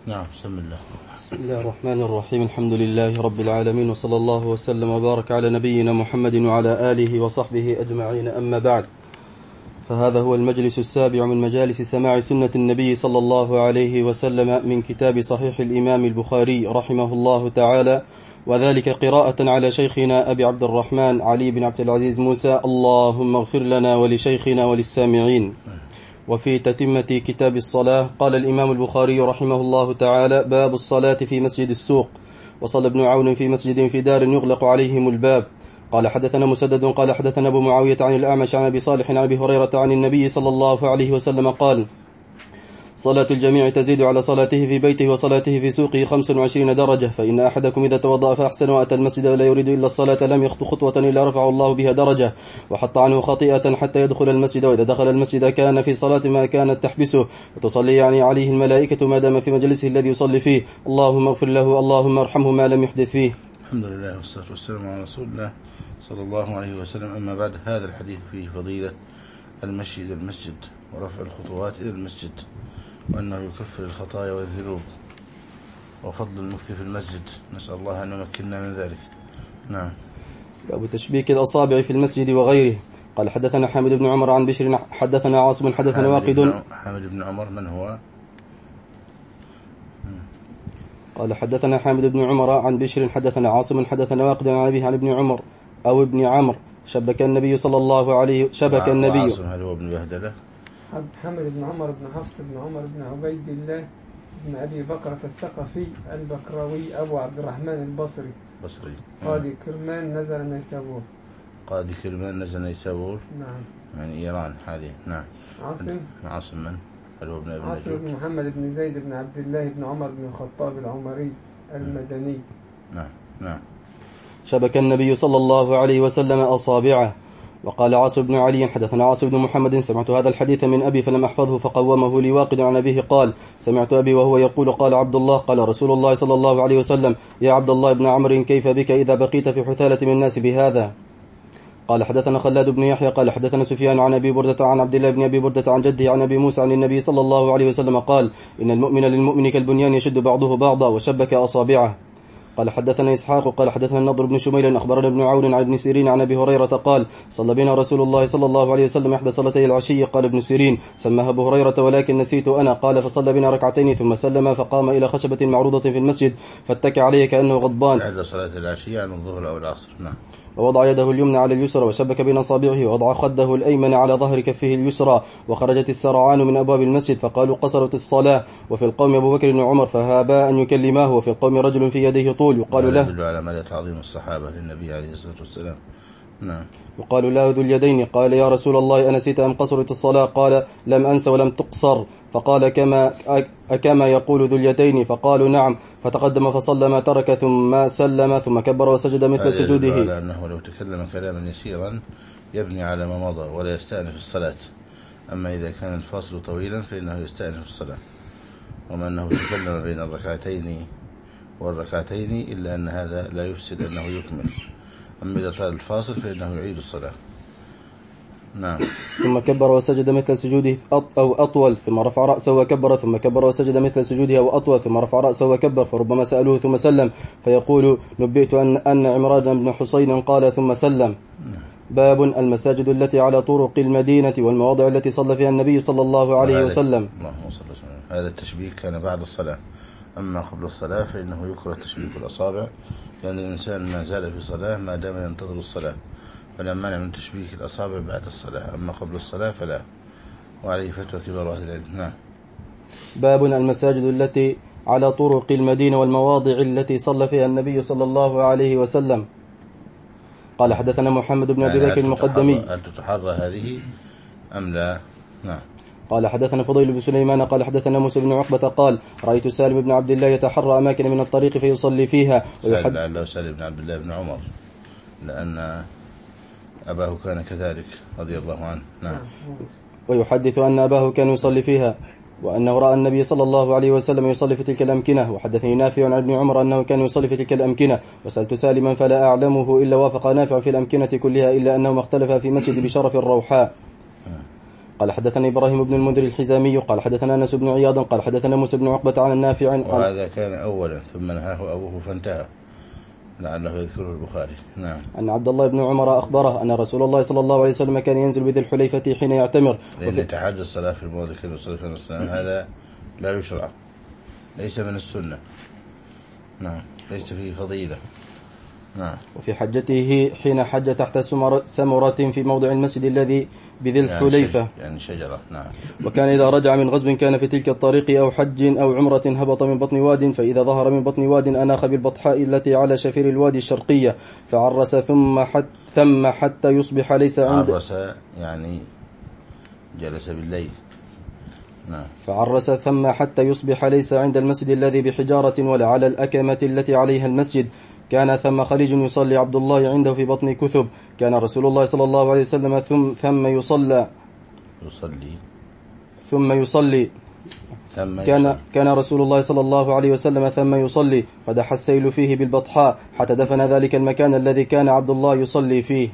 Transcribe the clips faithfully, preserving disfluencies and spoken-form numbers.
نعم. بسم الله. بسم الله الرحمن الرحيم. الحمد لله رب العالمين، وصلى الله وسلم وبارك على نبينا محمد وعلى آله وصحبه أجمعين، أما بعد، فهذا هو المجلس السابع من مجالس سماع سنة النبي صلى الله عليه وسلم من كتاب صحيح الإمام البخاري رحمه الله تعالى، وذلك قراءة على شيخنا أبي عبد الرحمن علي بن عبد العزيز موسى، اللهم اغفر لنا ولشيخنا وللسامعين. وفي تتمة كتاب الصلاة قال الإمام البخاري رحمه الله تعالى: باب الصلاة في مسجد السوق. وصلى ابن عون في مسجد في دار يغلق عليهم الباب. قال حدثنا مسدد قال حدثنا أبو معاوية عن الأعمش عن أبي صالح عن أبي هريرة عن النبي صلى الله عليه وسلم قال: صلاة الجميع تزيد على صلاته في بيته وصلاته في سوقه خمس وعشرين درجة، فإن أحدكم إذا توضأ فأحسن وأتى المسجد ولا يريد إلا الصلاة لم يخطو خطوة إلا رفع الله بها درجة وحط عنه خطيئة حتى يدخل المسجد، وإذا دخل المسجد كان في صلاة ما كانت تحبسه وتصلي يعني عليه الملائكة ما دام في مجلسه الذي يصلي فيه، اللهم اغفر له اللهم ارحمه ما لم يحدث فيه. الحمد لله والصلاة والسلام على رسول الله صلى الله عليه وسلم. أما بعد، هذا الحديث فيه فضيلة المشي إلى المسجد ورفع الخطوات إلى المسجد، وأنه يكفر الخطايا والذنوب، وفضل المكث في المسجد، نسأل الله أن يمكننا من ذلك. نعم. باب تشبيك الأصابع في المسجد وغيره. قال حدثنا حامد بن عمر عن بشر حدثنا عاصم حدثنا واقد. حامد بن عمر من هو؟ قال حدثنا حامد بن عمر عن بشر حدثنا عاصم حدثنا واقد عن أبيه عن ابن عمر أو ابن عمرو شبك النبي صلى الله عليه شبك النبي. عاصم هل هو ابن بهدلة؟ محمد بن عمر بن حفص بن عمر بن عبيد الله بن أبي بكرة الثقفي البكراوي أبو عبد الرحمن البصري بصري. قاضي كرمان نزل نيسابور. قاضي كرمان نزل نيسابور. نعم. من إيران هذه. نعم. عاصم. عاصم من؟ هل هو ابن ابن عاصم بن محمد بن زيد بن عبد الله بن عمر بن الخطاب العمري المدني. نعم. نعم. شبك النبي صلى الله عليه وسلم أصابعه. وقال عاصم بن علي حدثنا عاصم بن محمد سمعت هذا الحديث من أبي فلم أحفظه فقومه لي واقد عن أبيه قال: سمعت أبي وهو يقول: قال عبد الله قال رسول الله صلى الله عليه وسلم: يا عبد الله بن عمرو كيف بك إذا بقيت في حثالة من الناس بهذا؟ قال حدثنا خلاد بن يحيى قال حدثنا سفيان عن أبي بردة عن عبد الله بن أبي بردة عن جده عن أبي موسى عن النبي صلى الله عليه وسلم قال: إن المؤمن للمؤمن كالبنيان يشد بعضه بعضا، وشبك أصابعه. قال حدثنا إسحاق قال حدثنا النضر بن شميل أخبرنا ابن عون عن ابن سيرين عن أبي هريرة قال: صلى بنا رسول الله صلى الله عليه وسلم إحدى صلاتي العشي. قال ابن سيرين: سماها أبو هريرة ولكن نسيت أنا. قال: فصلى بنا ركعتين ثم سلم فقام إلى خشبة معروضة في المسجد فاتكى عليه كأنه غضبان. إحدى صلاة العشي عن الظهر أو العصر. نعم. ووضع يده اليمنى على اليسرى وشبك بين أصابعه، ووضع خده الأيمن على ظهر كفه اليسرى، وخرجت السرعان من أبواب المسجد فقالوا: قصرت الصلاة. وفي القوم أبو بكر وعمر فهابا أن يكلماه، وفي القوم رجل في يديه طول يقال له. يدل على مدى تعظيم الصحابة للنبي عليه الصلاة والسلام. نعم. وقالوا له ذو اليدين. قال: يا رسول الله أنسيت أم قصرت الصلاة؟ قال: لم أنس ولم تقصر. فقال: كما أكما يقول ذو اليدين؟ فقالوا: نعم. فتقدم فصلى ما ترك ثم سلم ثم كبر وسجد مثل سجوده. على أنه لو تكلم كلاما يسيرا يبني على ما مضى ولا يستأنف الصلاة، أما إذا كان الفاصل طويلا فإنه يستأنف الصلاة. وما أنه تكلم بين الركعتين والركعتين إلا أن هذا لا يفسد أنه يكمل، أما إذا طال الفاصل فإنه يعيد الصلاة. نعم. ثم كبر وسجد مثل سجوده أو أطول ثم رفع رأسه وكبر ثم كبر وسجد مثل سجوده أو أطول ثم رفع رأسه وكبر، فربما سألوه ثم سلم فيقول: نبئت أن, أن عمران بن حسين قال ثم سلم. باب المساجد التي على طرق المدينة والمواضع التي صلى فيها النبي صلى الله عليه وسلم. اللهم صل وسلم. هذا التشبيك كان بعد الصلاة، أما قبل الصلاة فإنه يكره تشبيك الأصابع، لأن الإنسان ما زال في صلاة ما دام ينتظر الصلاة، فلا مانع من تشبيك الأصابع بعد الصلاة، أما قبل الصلاة فلا. وعليه فتوى كبار أهل العلم. نعم. باب المساجد التي على طرق المدينة والمواضع التي صلى فيها النبي صلى الله عليه وسلم. قال حدثنا محمد بن أبي بكر المقدمي. هل تتحرى هذه أم لا؟ نعم. قال حدثنا فضيل بن سليمان قال حدثنا موسى بن عقبة قال: رأيت سالم بن عبد الله يتحرى أماكن من الطريق فيصلي فيها. ويحد لعله سالم بن عبد الله بن عمر، لأن أباه كان كذلك رضي الله عنه. نعم. ويحدث أن أباه كان يصلي فيها، وأنه رأى النبي صلى الله عليه وسلم يصلي في تلك الأمكنة. وحدثني نافع عن ابن عمر أنه كان يصلي في تلك الأمكنة، وسألت سالما فلا أعلمه إلا وافق نافع في الأمكنة كلها إلا أنه اختلف في مسجد بشرف الروحاء. قال حدثنا إبراهيم بن المنذر الحزامي قال حدثنا أنس بن عياض قال حدثنا موسى بن عقبة عن النافع. وهذا كان أولا ثم نهاه أبوه فانتهى، لعله يذكره البخاري. نعم. أن عبد الله بن عمر أخبره أن رسول الله صلى الله عليه وسلم كان ينزل بذي الحليفة حين يعتمر. لأن تحاج الصلاة في الموضع كله صلى الله عليه وسلم هذا لا يشرع، ليس من السنة. نعم، ليس فيه فضيلة. نعم. وفي حجته حين حج تحت سمرة في موضع المسجد الذي بذي الحليفة، يعني, يعني شجرة. نعم. وكان إذا رجع من غزو كان في تلك الطريق أو حج أو عمرة هبط من بطن واد، فإذا ظهر من بطن واد أناخ بالبطحاء التي على شفير الوادي الشرقية فعرس ثم حتى ثم حتى يصبح ليس عند عرس يعني جلس بالليل. نعم. فعرس ثم حتى يصبح ليس عند المسجد الذي بحجارة ولا على الأكمة التي عليها المسجد. كان ثم خليج يصلي عبد الله عنده في بطن كثب. كان رسول الله صلى الله عليه وسلم ثم ثم يصلى يصلي ثم يصلي ثم كان يصلي. كان رسول الله صلى الله عليه وسلم ثم يصلي فدح السيل فيه بالبطحاء حتى دفن ذلك المكان الذي كان عبد الله يصلي فيه.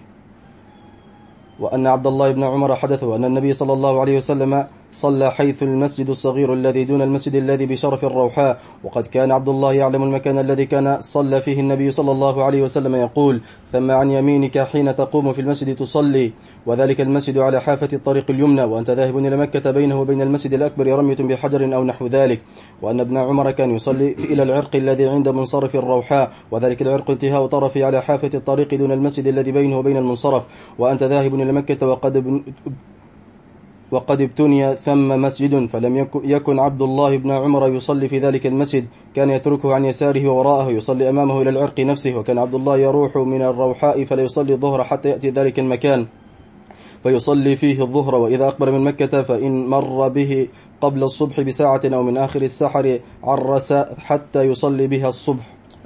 وأن عبد الله بن عمر حدثه أن النبي صلى الله عليه وسلم صلى حيث المسجد الصغير الذي دون المسجد الذي بشرف الروحاء. وقد كان عبد الله يعلم المكان الذي كان صلى فيه النبي صلى الله عليه وسلم يقول: ثم عن يمينك حين تقوم في المسجد تصلي، وذلك المسجد على حافة الطريق اليمنى، وأنت ذاهب إلى مكة بينه وبين المسجد الأكبر رمية بحجر أو نحو ذلك. وأن ابن عمر كان يصلي إلى العرق الذي عند منصرف الروحاء، وذلك العرق انتهاء طرفه على حافة الطريق دون المسجد الذي بينه وبين المنصرف، وأنت ذاهب إلى مكة وقد وقد ابتني ثم مسجد، فلم يكن عبد الله بن عمر يصلي في ذلك المسجد، كان يتركه عن يساره ووراءه يصلي أمامه إلى العرق نفسه. وكان عبد الله يروح من الروحاء فلا يصلي الظهر حتى يأتي ذلك المكان فيصلي فيه الظهر، وإذا أقبل من مكة فإن مر به قبل الصبح بساعة أو من آخر السحر عرس حتى يصلي بها الصبح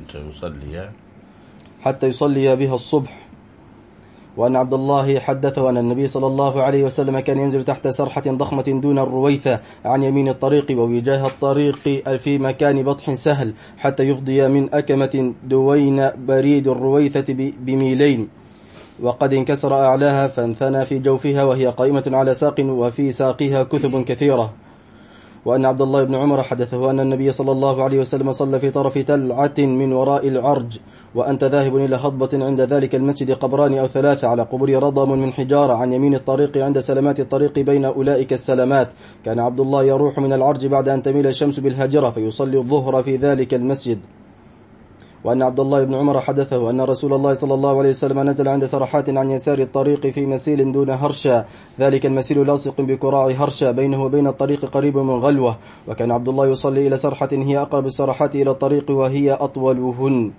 حتى يصلي بها الصبح. وأن عبد الله حدثه أن النبي صلى الله عليه وسلم كان ينزل تحت سرحة ضخمة دون الرويثة عن يمين الطريق ووجاه الطريق في مكان بطح سهل حتى يفضي من أكمة دوين بريد الرويثة بميلين، وقد انكسر أعلاها فانثنى في جوفها وهي قائمة على ساق وفي ساقها كثب كثيرة. وأن عبد الله بن عمر حدثه أن النبي صلى الله عليه وسلم صلى في طرف تلعة من وراء العرج، وأنت ذاهب إلى هضبة عند ذلك المسجد قبران أو ثلاثة على قبور رضم من حجارة عن يمين الطريق عند سلامات الطريق بين أولئك السلامات. كان عبد الله يروح من العرج بعد أن تميل الشمس بالهجرة فيصلي الظهر في ذلك المسجد. وأن عبد الله بن عمر حدثه أن رسول الله صلى الله عليه وسلم نزل عند سرحات عن يسار الطريق في مسيل دون هرشا، ذلك المسيل لاصق بكراع هرشا بينه وبين الطريق قريب من غلوة. وكان عبد الله يصلي إلى سرحة هي أقرب السرحات إلى الطريق وهي أطولهن.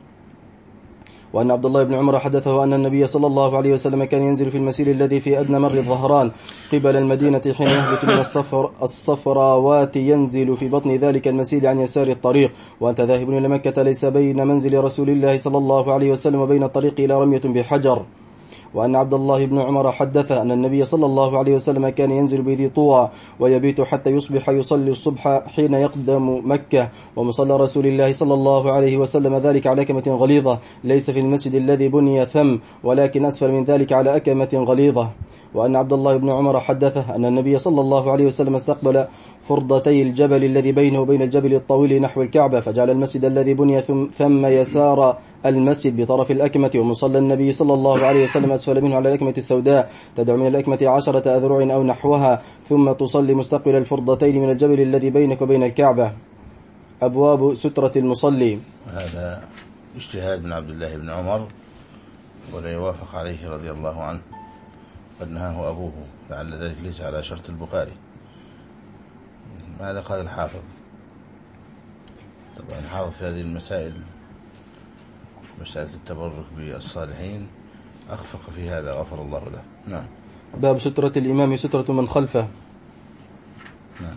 وأن عبد الله بن عمر حدثه أن النبي صلى الله عليه وسلم كان ينزل في المسير الذي في أدنى مر الظهران قبل المدينة حين يهبط من الصفر الصفراوات ينزل في بطن ذلك المسير عن يسار الطريق، وأنت ذاهب إلى مكة ليس بين منزل رسول الله صلى الله عليه وسلم وبين الطريق إلى رمية بحجر. وأن عبد الله بن عمر حدث أن النبي صلى الله عليه وسلم كان ينزل بذي طوى ويبيت حتى يصبح يصلي الصبح حين يقدم مكة، ومصلى رسول الله صلى الله عليه وسلم ذلك على أكمة غليظة ليس في المسجد الذي بني ثم ولكن أسفل من ذلك على أكمة غليظة. وأن عبد الله بن عمر حدثه أن النبي صلى الله عليه وسلم استقبل فرضتي الجبل الذي بينه وبين الجبل الطويل نحو الكعبة، فجعل المسجد الذي بني ثم يسار المسجد بطرف الأكمة، ومصلى النبي صلى الله عليه وسلم أسفل منه على الأكمة السوداء تدعو من الأكمة عشرة أذرع أو نحوها، ثم تصلي مستقبل الفرضتين من الجبل الذي بينك وبين الكعبة. أبواب سترة المصلي. هذا اجتهاد من عبد الله بن عمر ولا يوافق عليه رضي الله عنه، قد نهاه أبوه لعل ذلك ليس على شرط البخاري. ماذا قال الحافظ؟ طبعا الحافظ في هذه المسائل مسألة التبرك بالصالحين أخفق في هذا غفر الله له. نعم. باب سترة الإمام سترة من خلفه. نعم.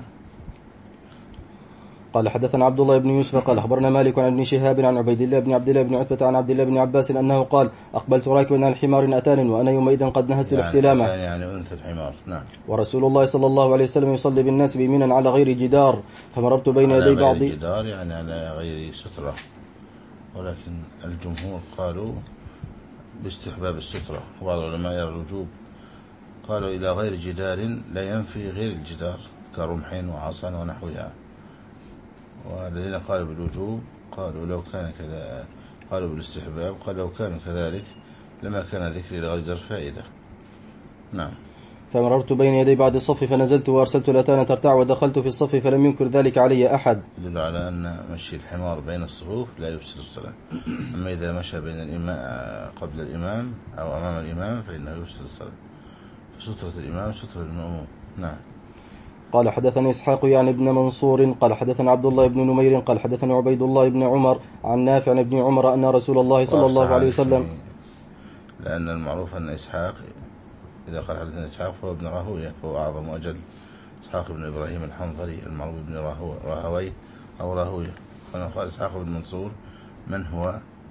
قال حدثنا عبد الله بن يوسف قال أخبرنا مالك عن ابن شهاب عن عبيد الله بن عبد الله بن عتبة عن عبد الله بن عباس أنه قال أقبلت راكبا على حمار أتان وأنا يومئذ قد نهزت يعني الاحتلامة، يعني, يعني أنثى الحمار. نعم. ورسول الله صلى الله عليه وسلم يصلي بالناس بمنا على غير جدار، فمررت بين يدي بعض على غير جدار يعني على غير سترة، ولكن الجمهور قالوا باستحباب السترة، وبعض العلماء يرى الوجوب قالوا إلى غير جدار لا ينفي غير الجدار كرمح وعصا ونحوها. والذين قالوا بالوجوب قالوا لو كان كذا، قالوا بالاستحباب قال لو كان كذلك لما كان ذكري لغير جدار فائدة. نعم. فمررت بين يدي بعد الصف فنزلت وأرسلت الأتان ترتع ودخلت في الصف فلم ينكر ذلك علي أحد. يدل على أن مشي الحمار بين الصفوف لا يفسد الصلاة. أما إذا مشى بين الإمام قبل الإمام أو أمام الإمام فإنه يفسد الصلاة. سترة الإمام سترة المأموم. نعم. قال حدثني إسحاق يعني ابن منصور قال حدثنا عبد الله بن نمير قال حدثنا عبيد الله بن عمر عن نافع عن ابن عمر أن رسول الله صلى الله عليه وسلم، لأن المعروف أن إسحاق إذا قال حدثنا إسحاق فهو ابن راهوية فهو أعظم وأجل. إسحاق بن إبراهيم الحنظلي المعروف ابن راهوي أو راهوية. فأنا قال إسحاق بن منصور من هو؟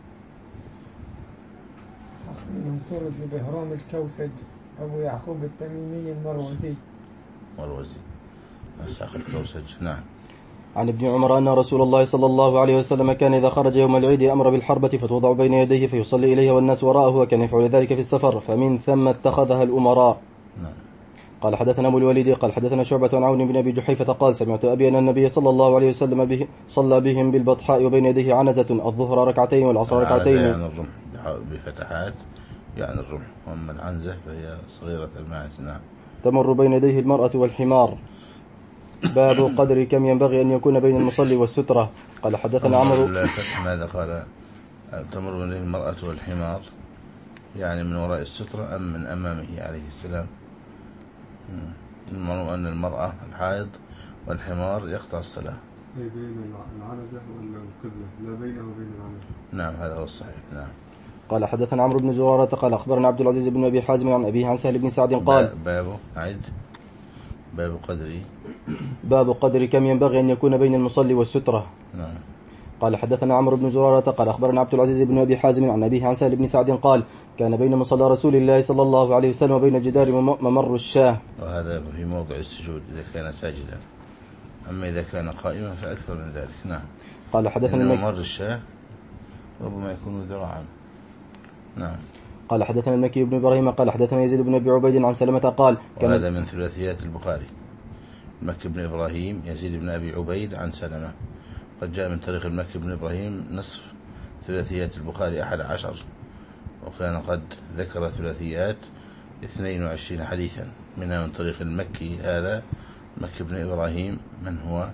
إسحاق بن منصور بن بهرام الكوسج أبو يعقوب التميمي المروزي. مروزي إسحاق الكوسج. نعم. عن ابن عمر أن رسول الله صلى الله عليه وسلم كان إذا خرج يوم العيد أمر بالحربة فتوضع بين يديه فيصلي إليها والناس وراءه، وكان يفعل ذلك في السفر فمن ثم اتخذها الأمراء. نعم. قال حدثنا أبو الوليد قال حدثنا شعبة عن عون بن أبي جحيفة قال سمعت أبي أن النبي صلى الله عليه وسلم به صلى بهم بالبطحاء وبين يديه عنزة الظهر ركعتين والعصر ركعتين. يعني الرمح بفتحات يعني الرمح، وأما العنزة فهي صغيرة الماعز. نعم. تمر بين يديه المرأة والحمار. باب قدر كم ينبغي أن يكون بين المصلي والسترة. قال حدثنا عمرو. ماذا قال؟ تمر بين يديه المرأة والحمار يعني من وراء السترة أم من أمامه عليه السلام؟ المعلوم أن المرأة الحائض والحمار يقطع الصلاة. أي بين العنزة والقبلة لا بينه وبين العنزة. نعم هذا هو الصحيح. نعم. قال حدثنا عمرو بن زرارة قال أخبرنا عبد العزيز بن أبي حازم عن أبيه عن سهل بن سعد قال باب عد باب قدري باب قدر كم ينبغي أن يكون بين المصلي والسترة. نعم. قال حدثنا عمرو بن زرارة قال أخبرنا عبد العزيز بن أبي حازم عن أبيه عن سهل بن سعد قال كان بين مصلى رسول الله صلى الله عليه وسلم وبين الجدار ممر الشاه. وهذا في موضع السجود إذا كان ساجدا، أما إذا كان قائما فأكثر من ذلك. نعم. قال حدثنا ممر الشاه ربما يكون ذراعا. نعم. قال حدثنا المكي بن إبراهيم قال حدثنا يزيد بن أبي عبيد عن سلمة قال وهذا من ثلاثيات البخاري. المكي بن إبراهيم يزيد بن أبي عبيد عن سلمة، قد جاء من طريق المكي بن إبراهيم نصف ثلاثيات البخاري أحد عشر، وكان قد ذكر ثلاثيات اثنين وعشرين حديثا منها من طريق المكي هذا مكي بن إبراهيم. من هو؟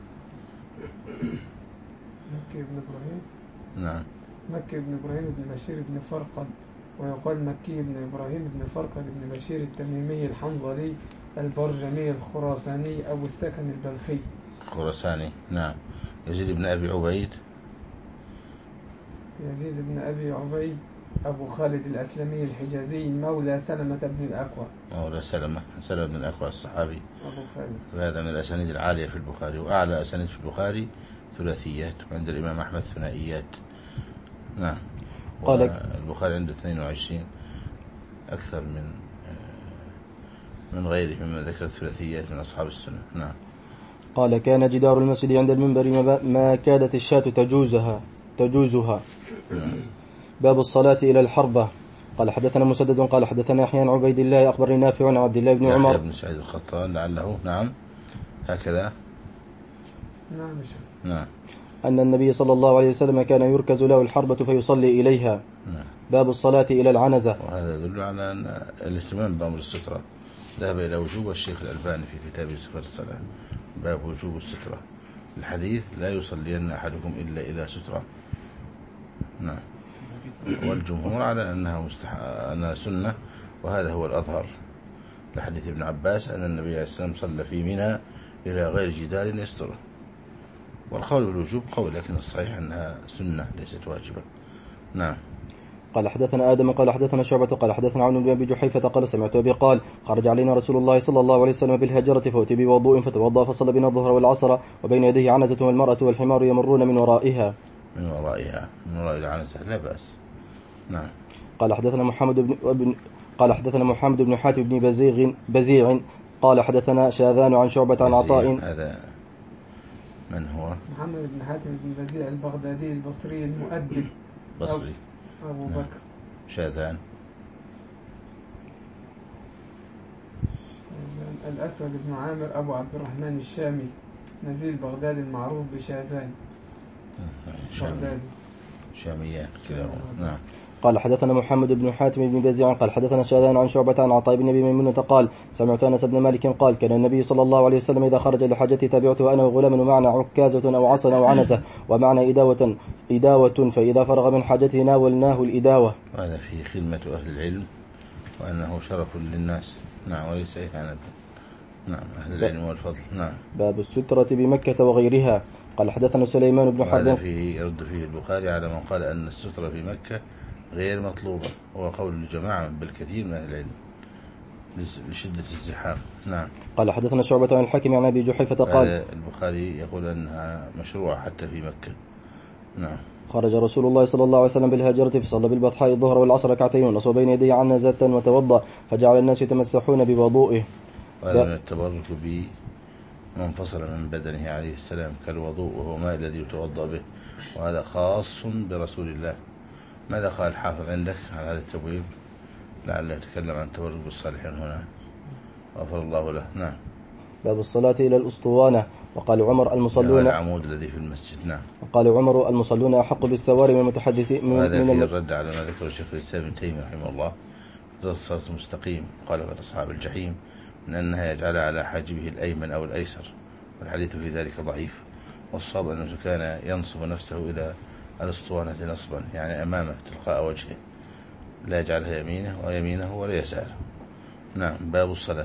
مكي بن إبراهيم. نعم. مكي بن إبراهيم بن بشير بن فرقد، ويقال مكي بن إبراهيم بن فرقد بن بشير التميمي الحنظلي البرجمي الخراساني أبو السكن البلخي. خراساني. نعم. يزيد بن أبي عبيد يزيد بن أبي عبيد أبو خالد الأسلمي الحجازي مولى سلمة بن الأكوع. مولى سلمة سلمة بن الأكوع الصحابي أبو خالد. وهذا من الأسانيد العالية في البخاري، وأعلى أسانيد في البخاري ثلاثيات، وعند الإمام أحمد ثنائيات. نعم. قال البخاري عنده اثنين وعشرين أكثر من من غيره مما ذكر الثلاثيات من أصحاب السنة. نعم. قال كان جدار المسجد عند المنبر ما كادت الشاة تجوزها تجوزها. باب الصلاة إلى الحربة. قال حدثنا مسدد قال حدثنا يحيى عن عبيد الله أخبرني نافع عن عبد الله بن عمر بن سعيد القطان لعله. نعم. هكذا. نعم. نعم. أن النبي صلى الله عليه وسلم كان يركز له الحربة فيصلي إليها. نعم. باب الصلاة إلى العنزة. وهذا يدل على أن الاهتمام بأمر السترة ذهب إلى وجوب الشيخ الألباني في كتابه صفة الصلاة باب وجوب السترة. الحديث لا يصلين أحدكم إلا إلى سترة. نعم. والجمهور على أنها مستح... أنها سنة، وهذا هو الأظهر لحديث ابن عباس أن النبي عليه السلام صلى في منى إلى غير جدار يستره. والقول بالوجوب قول، لكن الصحيح أنها سنة ليست واجبة. نعم. قال حدثنا آدم قال حدثنا شعبة قال حدثنا عون بن أبي جحيفة قال سمعت أبي قال خرج علينا رسول الله صلى الله عليه وسلم بالهجرة فأتي بوضوء فتوضأ فصلى بنا الظهر والعصر وبين يديه عنزة والمرأة والحمار يمرون من ورائها. من ورائها من وراء العنزة لا بأس. نعم. قال حدثنا محمد بن قال حدثنا محمد بن حاتم بن بزيغ بزيع قال حدثنا شاذان عن شعبة عن عطاء. هذا من هو؟ محمد بن حاتم بن بزيع البغدادي البصري المؤدب بصري. أبو بكر. شاذان الأسود بن عامر أبو عبد الرحمن الشامي نزيل بغداد المعروف بشاذان. بغدادي شاميان كلاهما. نعم. قال حدثنا محمد بن حاتم بن بزيع قال حدثنا شاذان عن شعبة عن عطاء بن أبي ميمونة قال سمعت أنس بن مالك قال كان النبي صلى الله عليه وسلم إذا خرج لحاجته تابعته أنا وغلام ومعنا عكازة أو عصا أو عنزة ومعنا إداوة إداوة فإذا فرغ من حاجته ناولناه الإداوة. وهذا فيه خدمة أهل العلم وأنه شرف للناس. نعم وليس إهانة. نعم أهل العلم والفضل. نعم. باب السترة بمكة وغيرها. قال حدثنا سليمان بن حرب. هذا فيه يرد فيه البخاري على من قال أن السترة في مكة غير مطلوبة، هو قول الجماعة بالكثير من أهل العلم لشدة الزحام. نعم. قال حدثنا شعبة عن الحاكم عن أبي جحيفة قال البخاري يقول أنها مشروعة حتى في مكة. نعم. خرج رسول الله صلى الله عليه وسلم بالهاجرة فصلى بالبطحاء الظهر والعصر ركعتين ونصب بين يديه عنزة وتوضأ فجعل الناس يتمسحون بوضوئه. وهذا من التبرك بما انفصل من بدنه عليه السلام كالوضوء وهو ماء الذي يتوضأ به، وهذا خاص برسول الله. ماذا قال الحافظ عندك على هذا التبويب؟ لعله يتكلم عن التبرك بالصالحين هنا، غفر الله له. نعم. باب الصلاة إلى الأسطوانة. وقال عمر المصلون العمود الذي في المسجد. نعم. وقال عمر المصلون أحق بالسوار من المتحدثين. وهذا فيه الرد على ما ذكر الشيخ الإسلام ابن تيمية رحمه الله ذات الصراط المستقيم قال في أصحاب الجحيم من أنها يجعل على حاجبه الأيمن أو الأيسر، والحديث في ذلك ضعيف، والصواب أنه كان ينصب نفسه إلى الأسطوانة نصبا يعني أمامه تلقاء وجهه، لا يجعلها يمينه ويمينه ولا يساره. نعم. باب الصلاة.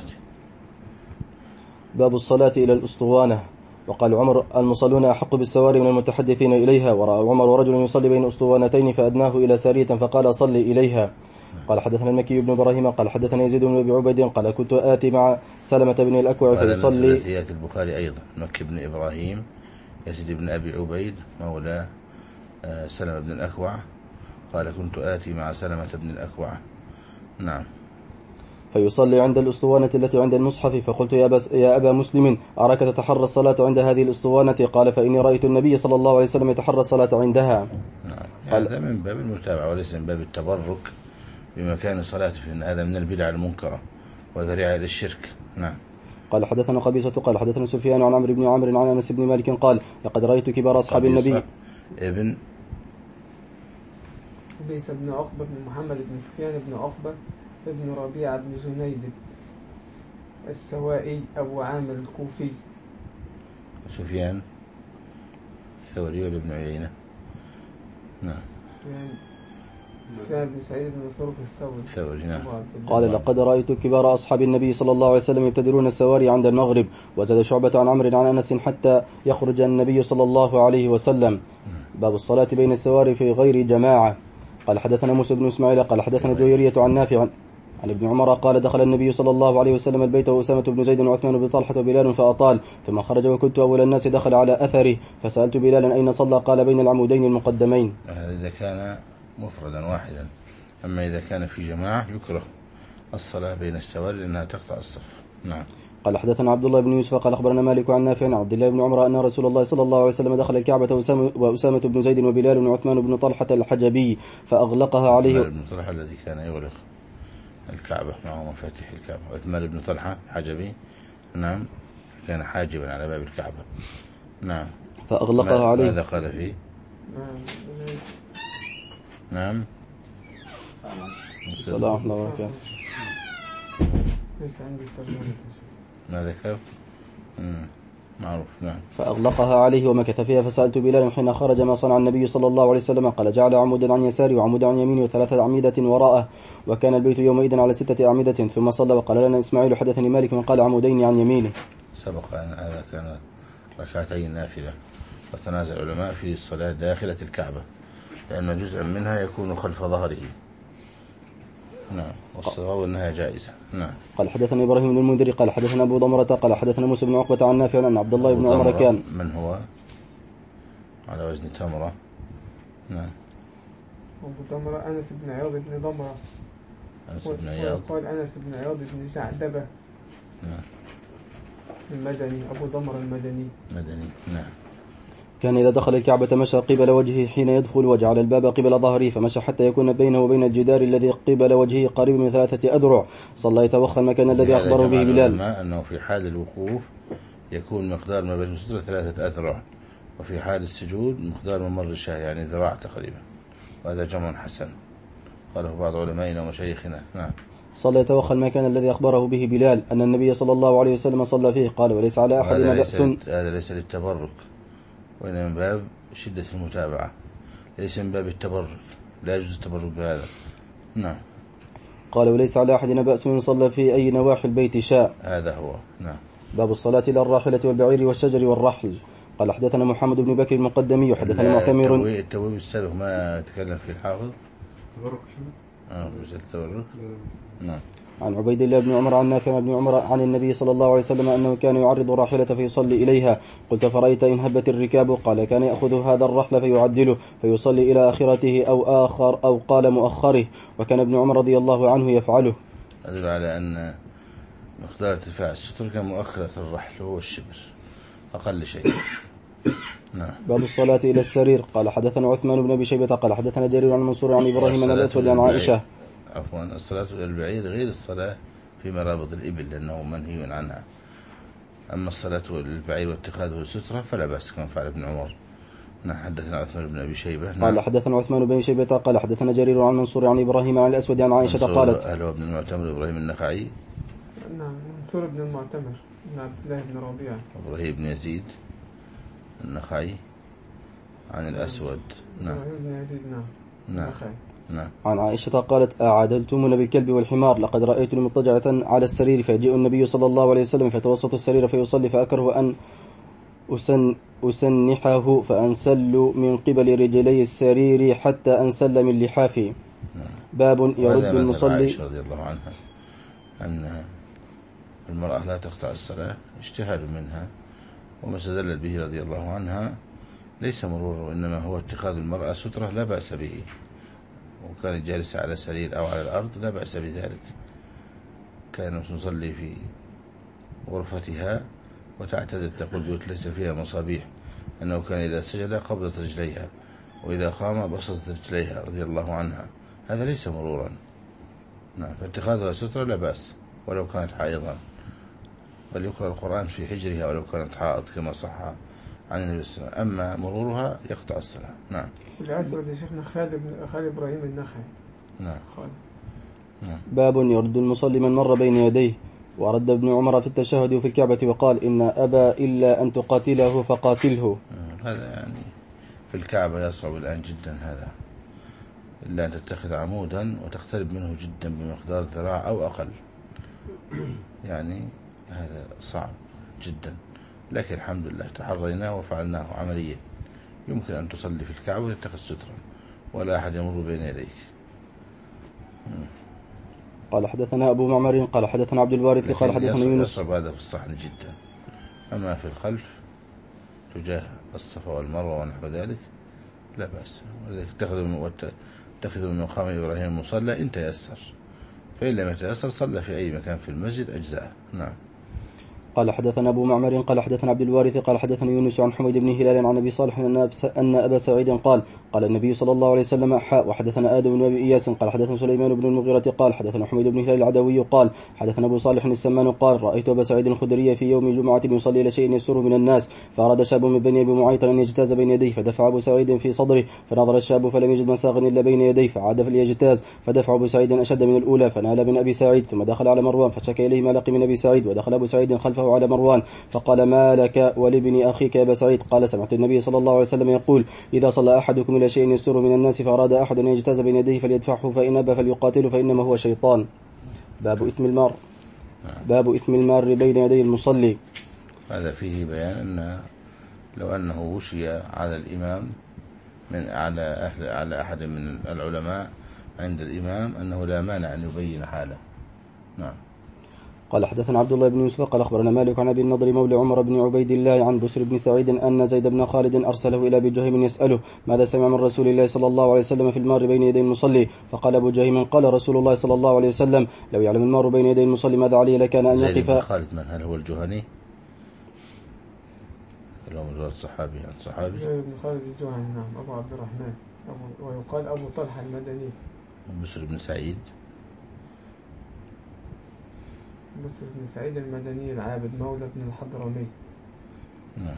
باب الصلاة إلى الأسطوانة. وقال عمر المصلون أحق بالسوار من المتحدثين إليها. ورأى عمر رجل يصلي بين أسطوانتين فأدناه إلى سارية فقال صلي إليها. قال حدثنا المكي بن إبراهيم قال حدثنا يزيد بن أبي عبيد قال كنت آتي مع سلمة بن الأكوع فيصلي. هذا ثلاثيات البخاري أيضا، مكي بن إبراهيم، يزيد بن أبي عبيد مولى سلمة بن الأكوع قال كنت آتي مع سلمة بن الأكوع. نعم. فيصلي عند الأسطوانة التي عند المصحف فقلت يا, بس يا أبا مسلم أراك تتحرى الصلاة عند هذه الأسطوانة؟ قال فإني رأيت النبي صلى الله عليه وسلم يتحرى الصلاة عندها. نعم. يعني هذا من باب المتابعة وليس من باب التبرك بمكان الصلاة، فإن هذا من البدع المنكرة وذريعة إلى الشرك. نعم. قال حدثنا قبيصة قال حدثنا سفيان عن عمرو بن عمرو عن أنس بن مالك قال لقد رأيت كبار أصحاب النبي. ابن قبيصة بن عقبة بن محمد بن سفيان بن عقبة ابن ربيعة بن زنيد السوائي أبو عامر الكوفي. سفيان الثوري ولا ابن عيينة؟ نعم. سفيان بن سعيد بن مصروف الثوري. الثوري. نعم. قال لقد رأيت كبار أصحاب النبي صلى الله عليه وسلم يبتدرون السواري عند المغرب. وزاد شعبة عن عمرو عن أنس حتى يخرج النبي صلى الله عليه وسلم. باب الصلاة بين السواري في غير جماعة. قال حدثنا موسى بن إسماعيل قال حدثنا جويرية عن نافع عن ابن عمر قال دخل النبي صلى الله عليه وسلم البيت وأسامة بن زيد وعثمان بن طلحة وبلال فأطال، ثم خرج وكنت أول الناس دخل على أثره فسألت بلالا أين صلى؟ قال بين العمودين المقدمين. هذا إذا كان مفردا واحدا، أما إذا كان في جماعة يكره الصلاة بين السواري لأنها تقطع الصف. نعم. قال حدثنا عبد الله بن يوسف قال أخبرنا مالك عن نافع عن عبد الله بن عمر أن رسول الله صلى الله عليه وسلم دخل الكعبة وأسامة بن زيد وبلال وعثمان بن طلحة الحجبي فأغلقها عليه. عثمان بن طلحة الذي كان يغلق الكعبة معه مفاتيح الكعبة. عثمان بن طلحة حجبي. نعم. كان حاجبا على باب الكعبة. نعم. فأغلقها عليه. ماذا قال فيه؟ نعم. السلام عليكم ورحمة الله. ليس عندي ترجمة. ما ذكر؟ معروف. نعم. فأغلقها عليه ومكث فيها فسألت بلال حين خرج ما صنع النبي صلى الله عليه وسلم؟ قال جعل عمودا عن يساره وعمودا عن يمينه وثلاثة أعمدة وراءه، وكان البيت يومئذ على ستة أعمدة. ثم صلى وقال لنا إسماعيل حدثني مالك وقال عمودين عن يمينه. سبق أن هذا كان ركعتين نافلة، وتنازع العلماء في الصلاة داخلة الكعبة لأن جزءا منها يكون خلف ظهره. نعم. والصواب أنها جائزة. نعم. قال حدثنا إبراهيم بن المنذر قال حدثنا أبو ضمرة قال حدثنا موسى بن عقبة عن نافع أن عبد الله بن عمر كان. من هو؟ على وزن تمرة. نعم. أبو ضمرة أنس بن عياض بن ضمرة. أنس بن عياض. قال أنس بن عياض بن شعدبة. نعم. المدني. أبو ضمرة المدني. مدني. نعم. كان إذا دخل الكعبة مشى قبل وجهه حين يدخل وجعل الباب قبل ظهره فمشى حتى يكون بينه وبين الجدار الذي قبل وجهه قريب من ثلاثة أذرع. صلى يتوخى المكان الذي أخبره به بلال. أنه في حال الوقوف يكون مقدار ما بين السترة ثلاثة أذرع، وفي حال السجود مقدار ممر الشاة يعني ذراع تقريبا، وهذا جمع حسن قاله بعض علمائنا ومشايخنا. نعم. صلى يتوخى المكان الذي أخبره به بلال أن النبي صلى الله عليه وسلم صلى فيه. قال وليس على أحدنا بأس. هذا ليس للتبرك، وإنما من باب شدة المتابعة، ليس من باب التبرك، لا يجوز التبرك بهذا. نعم. قال وليس على أحدنا بأس من صلى في أي نواحي البيت شاء. هذا هو. نعم. باب الصلاة إلى الراحلة والبعير والشجر والرحل. قال حدثنا محمد بن بكر المقدمي وحدثنا معتمر. التبويب السابق ما تكلم فيه الحافظ. تبرك شنو؟ اه التبرك. نعم. عن عبيد الله بن عمر عن نافع بن عمر عن النبي صلى الله عليه وسلم أنه كان يعرض راحلة فيصلي إليها. قلت فرأيت إن هبت الركاب؟ قال كان يأخذ هذا الرحل فيعدله فيصلي إلى آخرته أو آخر أو قال مؤخره، وكان ابن عمر رضي الله عنه يفعله. أدل على أن مقدار ارتفاع الستر كان مؤخرة الرحل هو الشبر أقل شيء. نعم. باب الصلاة إلى السرير. قال حدثنا عثمان بن أبي شيبة قال حدثنا جرير عن منصور عن إبراهيم عن الأسود عن عائشة. عفوا الصلاة إلى البعير غير الصلاة في مرابط الإبل لأنه منهي عنها. أما الصلاة للبعير واتخاذه سترة فلا بأس كما فعل ابن عمر. نعم. حدثنا عثمان بن أبي شيبة. نعم. قال حدثنا عثمان بن أبي شيبة قال حدثنا جرير عن منصور عن إبراهيم عن الأسود عن عائشة قالت. أهل ابن المعتمر إبراهيم النخعي. نعم. منصور بن المعتمر بن عبد الله بن ربيعة. إبراهيم بن يزيد النخعي عن الأسود. نعم. إبراهيم بن يزيد. نعم. نعم. النخعي. نعم. عن عائشة قالت أعادلتمون بالكلب والحمار لقد رأيت مضطجعة على السرير فيجيء النبي صلى الله عليه وسلم فيتوسط السرير فيصلي فأكره أن أسن أسنحه فأنسل من قبل رجلي السرير حتى أنسل من لحافي. باب يرد المصلي. عائشة رضي الله عنها أن المرأة لا تقطع الصلاة اجتهاد منها، وما استدلت به رضي الله عنها ليس مرورا، وإنما هو اتخاذ المرأة سترة لا بأس به، وكانت جالسة على سرير أو على الأرض لا بأس بذلك. كانت تصلي في غرفتها وتعتذر تقول بيوت ليس فيها مصابيح، أنه كان إذا سجد قبضت رجليها وإذا قام بسطت رجليها رضي الله عنها. هذا ليس مرورا. نعم. فاتخاذها سترة لا بأس ولو كانت حائضا، بل يقرأ القرآن في حجرها ولو كانت حائض كما صح عن النبي صلى الله عليه وسلم. أما مرورها يقطع الصلاة. نعم. الأسود يا شيخنا خالد خالد إبراهيم النخعي. نعم. خالد. نعم. باب يرد المصلي من مر بين يديه. ورد ابن عمر في التشهد وفي الكعبة وقال إن أبى إلا أن تقاتله فقاتله. هذا يعني في الكعبة يصعب الآن جدا هذا، إلا أن تتخذ عمودا وتقترب منه جدا بمقدار ذراع أو أقل، يعني هذا صعب جدا، لكن الحمد لله تحريناه وفعلناه عمليا. يمكن أن تصلي في الكعبة وتتخذ سترا ولا أحد يمر بين يديك. قال حدثنا أبو معمر قال حدثنا عبد الوارث قال حدثنا يونس. يصعب هذا في الصحن جدا، أما في الخلف تجاه الصفا والمروة ونحو ذلك لا بأس. ولذلك اتخذوا من مقام إبراهيم المصلى إن تيسر، فإن لم يتيسر صلى في أي مكان في المسجد أجزاء. نعم. قال حدثنا أبو معمر قال حدثنا عبد الوارث قال حدثنا يونس عن حميد بن هلال عن أبي صالح أن أبا سعيد قال قال النبي صلى الله عليه وسلم حاء. وحدثنا آدم بن أبي إياس قال حدثنا سليمان بن المغيرة قال حدثنا حميد بن هلال العدوي قال حدثنا أبو صالح السمان قال رأيت أبا سعيد الخدري في يوم جمعة يصلي إلى شيء يستره من الناس، فأراد شاب من بني أبي معيط أن يجتاز بين يديه، فدفع أبو سعيد في صدره، فنظر الشاب فلم يجد مساغا إلا بين يديه، فعاد فليجتاز، فدفع أبو سعيد أشد من الأولى، فنال من أبي سعيد، ثم دخل على مروان فشكى إليه ما لقي من أبي سعيد، ودخل أبو سعيد خلفه على مروان فقال ما لك ولابن أخيك يا أبا سعيد؟ قال سمعت النبي صلى الله عليه وسلم يقول إذا صلى أحدكم إلى شيء يستر من الناس فأراد أحد أن يجتاز بين يديه فليدفعه، فإن أبى فليقاتله فإنما هو شيطان. باب إثم المار. باب إثم المار بين يدي المصلي. هذا فيه بيان أن لو أنه وشي على الإمام من على أهل على أحد من العلماء عند الإمام أنه لا مانع أن يبين حاله. نعم. قال حدثنا عبد الله بن يوسف قال أخبرنا مالك عن أبي النضر مولى عمر بن عبيد الله عن بشر بن سعيد أن زيد بن خالد أرسله إلى أبي جهيم يسأله ماذا سمع من رسول الله صلى الله عليه وسلم في المار بين يدي المصلي، فقال أبو جهيم قال رسول الله صلى الله عليه وسلم لو يعلم المار بين يدي المصلي ماذا عليه لكان أن يقف. زيد بن خالد من هل هو الجهني ولا مجرد صحابي عن صحابي؟ جابر بن خالد الجهني نعم أبو عبد الرحمن أبو ويقال أبو طلحة المدني. بشر بن سعيد. بسر بن سعيد المدني العابد مولى بن الحضرمي. نعم.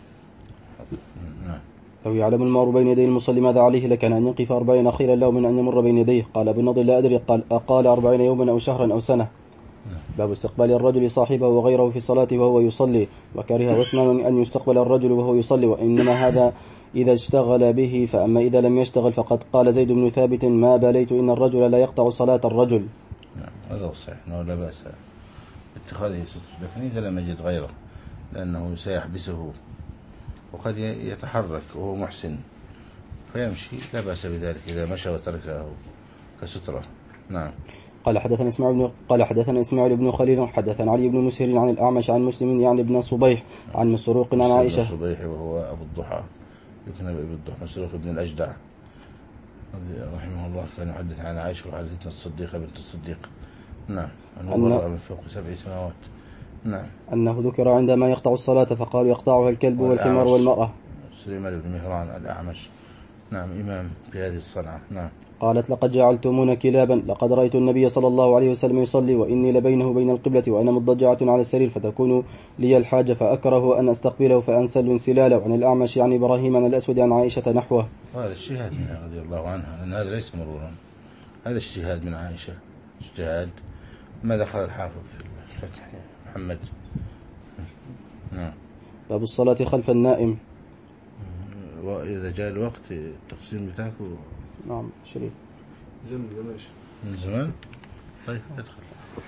نعم. لو يعلم المار بين يدي المصلي ماذا عليه لكان أن يقف أربعين خيرا له من أن يمر بين يديه. قال ابن النضر لا أدري قال أقال أربعين يوما أو شهرا أو سنة. باب استقبال الرجل صاحبه وغيره في صلاته وهو يصلي. وكره عثمان أن يستقبل الرجل وهو يصلي وإنما هذا إذا اشتغل به، فأما إذا لم يشتغل فقد قال زيد بن ثابت ما باليت إن الرجل لا يقطع صلاة الرجل. نعم هذا هو الصحيح أنه لا بأس اتخاذه ستر، لكن إذا لم يجد غيره لأنه سيحبسه وقد يتحرك وهو محسن فيمشي لا بأس بذلك إذا مشى وتركه كسترة. نعم. قال حدثنا اسماعيل بن قال حدثنا اسماعيل بن خليل حدثنا علي بن مسهر عن الأعمش عن مسلم يعني ابن صبيح عن مسروق عن عائشة. صبيح وهو أبو الضحى يكنى أبو الضحى مسروق بن الأجدع رحمه الله كان يحدث عن عائشة وحدثنا الصديقة بنت الصديق. نعم. أنه برأ من فوق سبع سماوات. نعم. أنه ذكر عندما يقطع الصلاة فقال يقطعها الكلب والحمار والمرأة. سليمان بن مهران الأعمش نعم إمام في هذه الصنعة. نعم. قالت لقد جعلتمونا كلابا لقد رأيت النبي صلى الله عليه وسلم يصلي وإني لبينه وبين القبلة وأنا مضجعة على السرير فتكون لي الحاجة فأكره أن أستقبله فأنسل انسلاله. عن الأعمش عن إبراهيم عن الأسود عن عائشة نحوه. هذا اجتهاد منها رضي الله عنها لأن هذا ليس مرورا، هذا اجتهاد من عائشة اجتهاد. ما دخل الحافظ في الفتح محمد. نعم. باب الصلاة خلف النائم. وإذا جاء الوقت التقسيم بتاعك و... نعم شريف من زمان. طيب ادخل.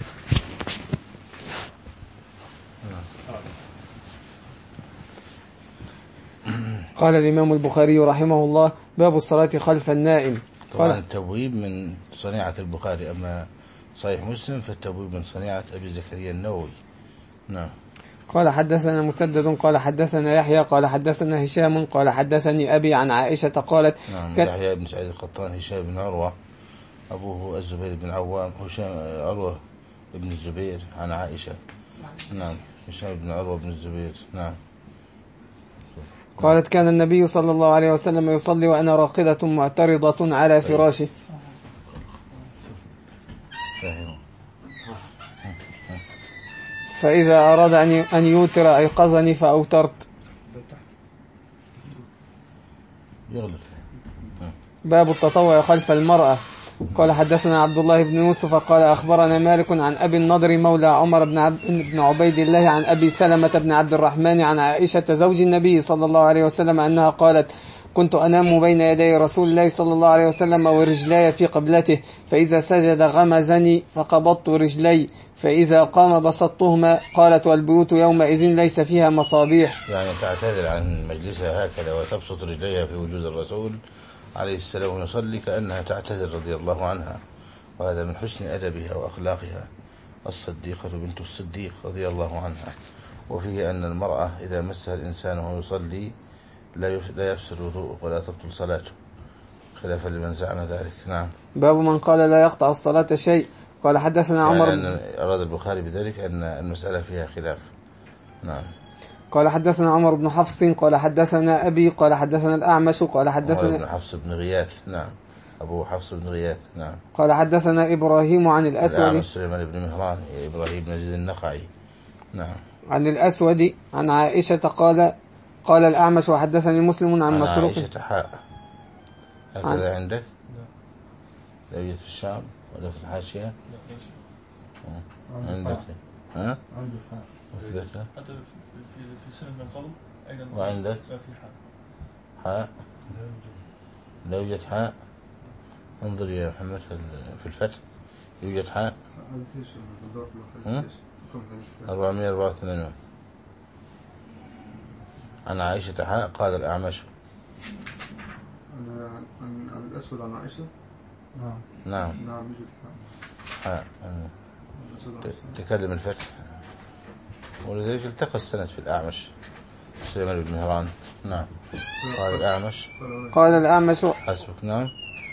قال الإمام البخاري رحمه الله باب الصلاة خلف النائم. طبعا التبويب من صنيعة البخاري، أما صحيح مسلم فالتبويب من صنيعة أبي زكريا النووي. نعم. قال حدثنا مسدد قال حدثنا يحيى قال حدثنا هشام قال حدثني أبي عن عائشة قالت نعم. يحيى بن سعيد القطان هشام بن عروة أبوه الزبير بن عوام هشام عروة بن الزبير عن عائشة. نعم. هشام بن عروة بن الزبير. نعم. قالت كان النبي صلى الله عليه وسلم يصلي وأنا راقدة معترضة على فراشه فإذا أراد أن يوتر أيقظني فأوترت. باب التطوع خلف المرأة. قال حدثنا عبد الله بن يوسف قال أخبرنا مالك عن أبي النضر مولى عمر بن, عب... بن عبيد الله عن أبي سلمة بن عبد الرحمن عن عائشة زوج النبي صلى الله عليه وسلم أنها قالت كنت أنام بين يدي رسول الله صلى الله عليه وسلم ورجلاي في قبلته فإذا سجد غمزني فقبضت رجلي فإذا قام بسطتهما. قالت والبيوت يومئذ ليس فيها مصابيح. يعني تعتذر عن مجلسها هكذا وتبسط رجليها في وجود الرسول عليه السلام يصلي كأنها تعتذر رضي الله عنها، وهذا من حسن أدبها وأخلاقها الصديقة بنت الصديق رضي الله عنها. وفيه أن المرأة إذا مسها الإنسان وهو يصلي لا يفسد وضوءه ولا تبطل صلاته خلافا لمن زعم ذلك. نعم. باب من قال لا يقطع الصلاة شيء. قال حدثنا عمر يعني أن أراد البخاري بذلك أن المسألة فيها خلاف. نعم. قال حدثنا عمر بن حفص قال حدثنا أبي قال حدثنا الأعمش قال حدثنا عمر بن حفص بن غياث. نعم. أبو حفص بن غياث. نعم. قال حدثنا إبراهيم عن الأسود الأعمش سليمان بن مهران إبراهيم بن زيد النخعي. نعم. عن الأسود عن عائشة قال قال الأعمش وحدثني مسلم عن مسروق. عائشة حاء هكذا عن... عندك لو جيت في الشام ولا في الحاشية عندك ها عندي حاء وثبتها حتى في في في سنة من قبل أيضا وعندك لا في حاء حاء لا يوجد حاء. انظر يا محمد في الفتح يوجد حاء أربعمائة وأربعة وثمانين. عن عائشة حاء قال الأعمش عن الأسود عن عائشة. نعم. نعم يوجد حاء. تكلم الفتح ولذلك التقى السند في الأعمش سليمان بن مهران. نعم. قال الأعمش قال الأعمش حسبك. نعم.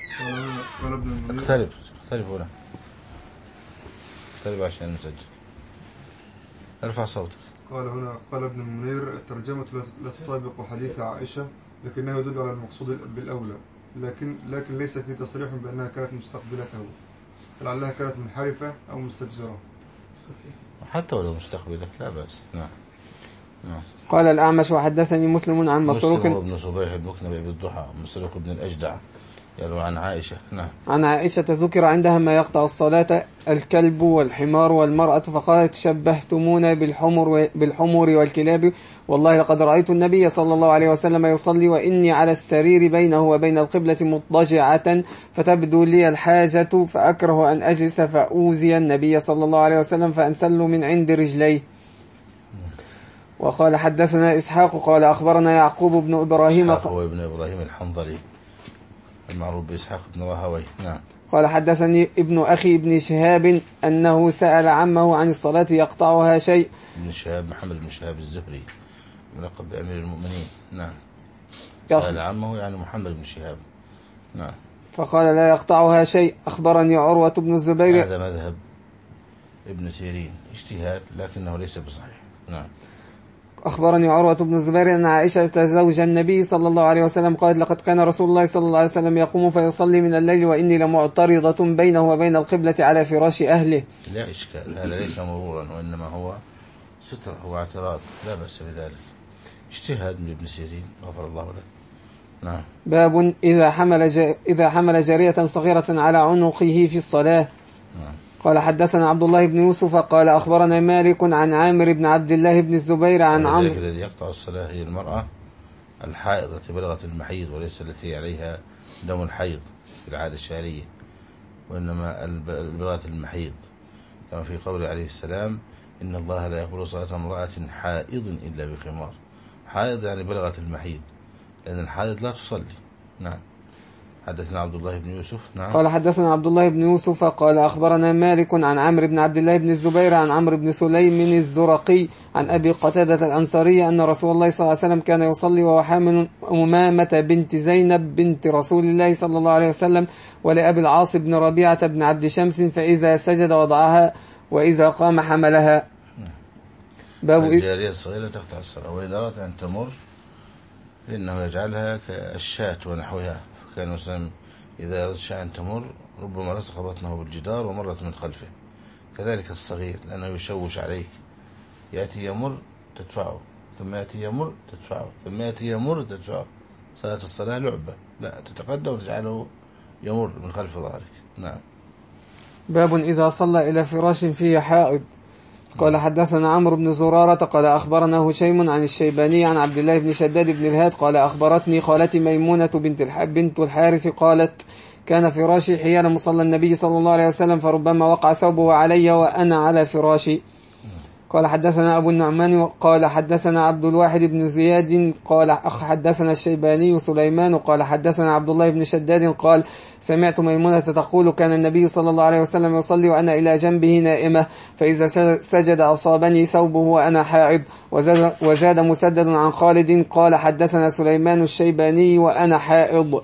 اقترب اقترب هنا اقترب عشان نسجل. ارفع صوتك. قال هنا قال ابن المنير الترجمة لا تطابق حديث عائشة، لكنه يدل على المقصود بالأولى، لكن لكن ليس في تصريح بأنها كانت مستقبلته، لعلها كانت منحرفة أو مستجزرة. حتى ولو مستقبلة لا بأس. نعم. نعم. قال الأعمش وحدثني مسلم عن مسروق مسلم وابن صبيح المكنبي بالضحى مسروق بن الأجدع يروي عن عائشة. نعم. عن عائشة ذكر عندها ما يقطع الصلاة الكلب والحمار والمرأة، فقالت شبهتمونا بالحمر, بالحمر والكلاب، والله لقد رأيت النبي صلى الله عليه وسلم يصلي وإني على السرير بينه وبين القبلة مضطجعة، فتبدو لي الحاجة فأكره أن أجلس فأوذي النبي صلى الله عليه وسلم فأنسل من عند رجليه. وقال حدثنا إسحاق قال أخبرنا يعقوب بن إبراهيم هو ابن إبراهيم الحنظلي المعروف بإسحاق بن راهويه. نعم. قال حدثني ابن أخي ابن شهاب أنه سأل عمه عن الصلاة يقطعها شيء. ابن شهاب محمد بن شهاب الزهري ملقب بأمير المؤمنين. نعم. سأل عمه يعني محمد بن شهاب. نعم. فقال لا يقطعها شيء. أخبرني عروة بن الزبير. هذا مذهب ابن سيرين اجتهاد لكنه ليس بصحيح. نعم. أخبرني عروة بن الزبير أن عائشة زوج النبي صلى الله عليه وسلم قالت لقد كان رسول الله صلى الله عليه وسلم يقوم فيصلي من الليل وإني لمعترضة بينه وبين القبلة على فراش أهله. لا إشكال، هذا ليس مرورا وإنما هو ستر واعتراض لا بأس بذلك، اجتهاد من ابن سيرين غفر الله له. نعم. باب إذا حمل ج... إذا حمل جارية صغيرة على عنقه في الصلاة. نعم. قال حدثنا عبد الله بن يوسف قال أخبرنا مالك عن عامر بن عبد الله بن الزبير عن عمرو. الذي يقطع الصلاة هي المرأة الحائض التي بلغت المحيض وليس التي عليها دم الحيض في العادة الشهرية، وإنما بلغت المحيض، كما في قوله عليه السلام إن الله لا يقبل صلاة امرأة حائض إلا بخمار. حائض يعني بلغت المحيض، لأن الحائض لا تصلي. نعم. حدثنا عبد الله بن يوسف. نعم. قال حدثنا عبد الله بن يوسف قال أخبرنا مالك عن عمرو بن عبد الله بن الزبير عن عمرو بن سليم الزرقي عن أبي قتادة الأنصاري أن رسول الله صلى الله عليه وسلم كان يصلي وهو حامل أمامة بنت زينب بنت رسول الله صلى الله عليه وسلم ولأبي العاص بن ربيعة بن عبد شمس، فإذا سجد وضعها وإذا قام حملها. باب الجارية الصغيرة تقطع الصلاة، وإذا أردت أن تمر فإنه يجعلها كالشاة ونحوها، كان مثلا إذا أردت أن تمر ربما لصق بطنه بالجدار ومرت من خلفه، كذلك الصغير لأنه يشوش عليك، يأتي يمر تدفعه، ثم يأتي يمر تدفعه، ثم يأتي يمر تدفعه. صلاة الصلاة لعبة، لا تتقدم وتجعله يمر من خلف ظهرك. نعم. باب إذا صلى إلى فراش فيه حائض. قال حدثنا عمرو بن زرارة قال أخبرنا هشيم عن الشيباني عن عبد الله بن شداد بن الهاد قال أخبرتني خالتي ميمونة بنت بنت الحارث قالت كان فراشي حيال مصلى النبي صلى الله عليه وسلم فربما وقع ثوبه علي وأنا على فراشي. قال حدثنا أبو النعمان قال حدثنا عبد الواحد بن زياد قال أخ حدثنا الشيباني سليمان قال حدثنا عبد الله بن شداد قال سمعت ميمونة تقول كان النبي صلى الله عليه وسلم يصلي وأنا إلى جنبه نائمة، فإذا سجد أصابني ثوبه وأنا حائض. وزاد, وزاد مسدد عن خالد قال حدثنا سليمان الشيباني وأنا حائض.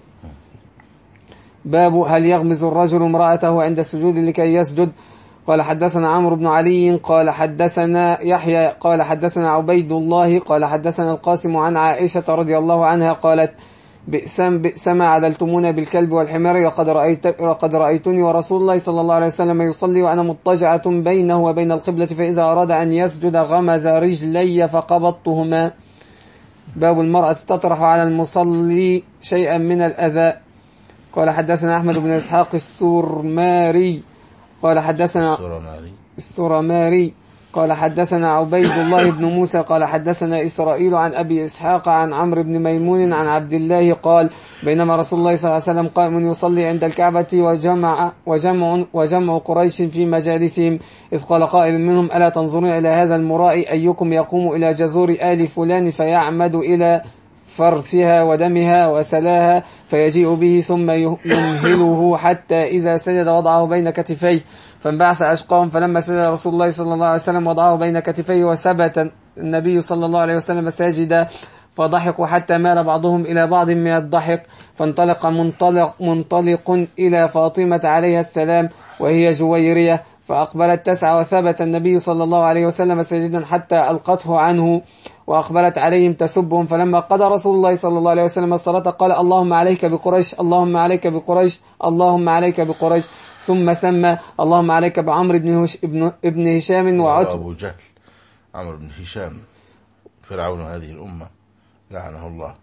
باب هل يغمز الرجل امرأته عند السجود لكي يسجد. قال حدثنا عمرو بن علي قال حدثنا يحيى قال حدثنا عبيد الله قال حدثنا القاسم عن عائشة رضي الله عنها قالت بئسم بئسما عدلتمونا بالكلب والحمار، وقد رأيت وقد رأيتني ورسول الله صلى الله عليه وسلم يصلي وأنا مضطجعة بينه وبين القبلة، فإذا أراد أن يسجد غمز رجلي فقبضتهما. باب المرأة تطرح على المصلي شيئا من الأذى. قال حدثنا أحمد بن إسحاق السورماري قال حدثنا السورماري قال حدثنا عبيد الله بن موسى قال حدثنا إسرائيل عن أبي إسحاق عن عمرو بن ميمون عن عبد الله قال بينما رسول الله صلى الله عليه وسلم قائم يصلي عند الكعبة وجمع, وجمع, وجمع قريش في مجالسهم، إذ قال قائل منهم ألا تنظرون إلى هذا المرائي أيكم يقوم إلى جزور آل فلان فيعمد إلى فرثها ودمها وسلاها فيجيء به ثم يمهله حتى إذا سجد وضعه بين كتفيه، فانبعث أشقاهم فلما سجد رسول الله صلى الله عليه وسلم وضعه بين كتفيه وثبت النبي صلى الله عليه وسلم ساجدا، فضحكوا حتى مال بعضهم إلى بعض من الضحك، فانطلق منطلق, منطلق إلى فاطمة عليها السلام وهي جويرية، فأقبلت تسعى وثبت النبي صلى الله عليه وسلم ساجدا حتى ألقته عنه، وأقبلت عليهم تسبهم، فلما قضى رسول الله صلى الله عليه وسلم الصلاة قال اللهم عليك بقريش، اللهم عليك بقريش، اللهم عليك بقريش، ثم سمى اللهم عليك بعمرو بن, هش... ابن... ابن هشام وعتبة. أبو جهل عمرو بن هشام فرعون هذه الأمة لعنه الله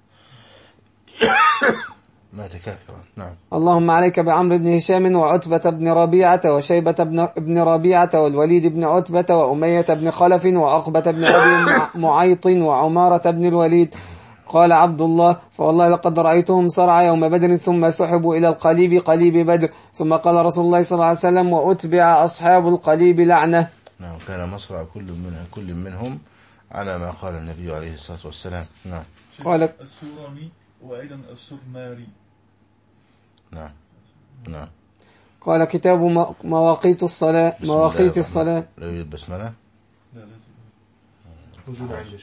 مات كافرا. نعم. اللهم عليك بعمرو بن هشام وعتبة بن ربيعة وشيبة بن, بن ربيعة والوليد بن عتبة وأمية بن خلف وعقبة بن أبي معيط وعمارة بن الوليد. قال عبد الله فوالله لقد رأيتهم صرعى يوم بدر ثم سحبوا إلى القليب قليب بدر، ثم قال رسول الله صلى الله عليه وسلم وأتبع أصحاب القليب لعنة. نعم. كان مصرع كل منهم كل منهم على ما قال النبي عليه الصلاة والسلام. نعم. قال السوراني وأيضا السرماري. نعم. نعم. قال كتاب مواقيت الصلاة مواقيت الصلاة. لا يوجد بسملة؟ لا ليس موجودة عندي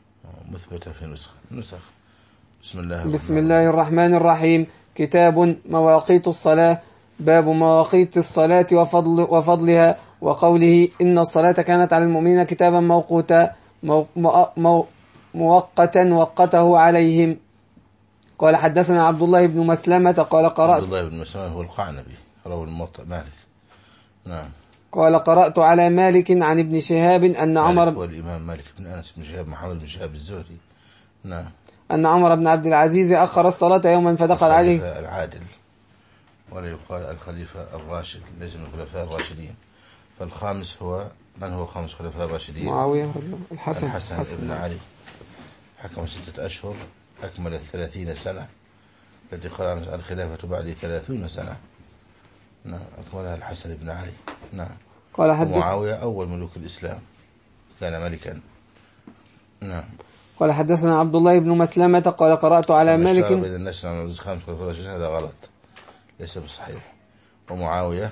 مثبتة في نسخ نسخ بسم الله بسم الله الرحمن الرحيم. كتاب مواقيت الصلاة. باب مواقيت الصلاة وفضل وفضلها، وقوله إن الصلاة كانت على المؤمنين كتابا موقوتا مو مو موقتا وقته عليهم. قال حدثنا عبد الله بن مسلمة قال قرأت عبد الله بن مسلمة هو القعنبي روى الموطأ مالك. نعم. قال قرأت على مالك عن ابن شهاب أن عمر هو الإمام مالك بن أنس بن شهاب محمد بن شهاب الزهري. نعم. أن عمر بن عبد العزيز أخر الصلاة يوما فدخل عليه العادل، ولا يقال الخليفة الراشد، ليس من الخلفاء الراشدين، فالخامس هو من هو خامس خلفاء الراشدين؟ معاوية الحسن الحسن, الحسن ابن علي، حكم ستة أشهر أكمل الثلاثين سنة، التي قال الخلافة بعد ثلاثون سنة. نعم. أكملها الحسن ابن علي. نعم. قال حدث معاوية أول ملوك الإسلام، كان ملكا. نعم. قال حدثنا عبد الله بن مسلمة قال قرأت على مالك بين النشر عن خامس خلفاء الراشدين هذا غلط، ليس بصحيح. ومعاوية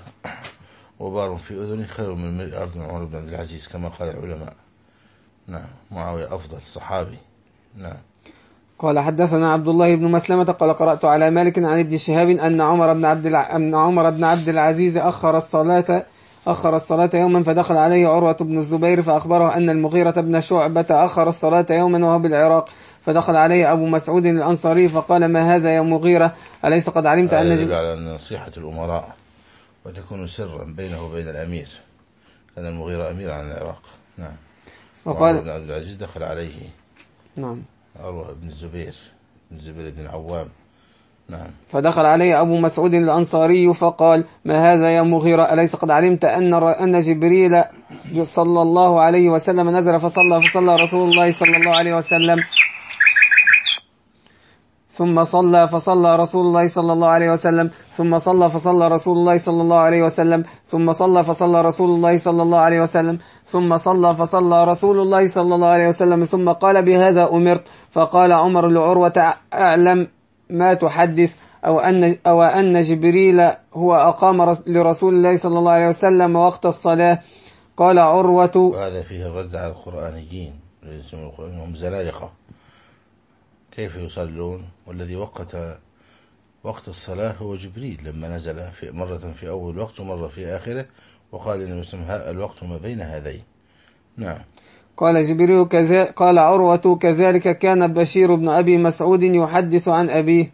وبار في أذنه خير من ملء أرض عمر بن عبد العزيز كما قال العلماء. نعم. معاوية أفضل صحابي. نعم. قال حدثنا عبد الله بن مسلمة قال قرأت على مالك عن ابن شهاب أن عمر بن عبد الع... أن عمر بن عبد العزيز أخر الصلاة أخر الصلاة يوما فدخل عليه عروة بن الزبير فأخبره أن المغيرة بن شعبة أخر الصلاة يوما وهو بالعراق، فدخل عليه أبو مسعود الأنصاري فقال ما هذا يا مغيرة أليس قد علمت أن يدل على نصيحة الأمراء وتكون سرا بينه وبين الأمير، كان المغيرة أمير عن العراق. نعم. وقال ابن عبد العزيز دخل عليه نعم عروة بن الزبير بن الزبير بن العوام. نعم. فدخل عليه أبو مسعود الأنصاري فقال ما هذا يا مغيرة أليس قد علمت أن أن جبريل صلى الله عليه وسلم نزل فصلى فصلى رسول الله صلى الله عليه وسلم ثم صلى فصلى رسول الله صلى الله عليه وسلم ثم صلى فصلى رسول الله صلى الله عليه وسلم ثم صلى فصلى رسول الله صلى الله عليه وسلم ثم صلى فصلى رسول الله صلى الله عليه وسلم ثم قال بهذا أمرت. فقال عمر لعروة أعلم ما تحدث أو أن أو أن جبريل هو أقام لرسول الله صلى الله عليه وسلم وقت الصلاة. قال عروة وهذا فيه الرد على القرآنيين هم زلالقة، كيف يصلون والذي وقت وقت الصلاة هو جبريل لما نزل في مرة في أول وقت ومرة في آخره، وقال إن الوقت ما بين هذين. نعم. قال جبريل كذا قال عروة كذلك كان بشير بن أبي مسعود يحدث عن أبيه.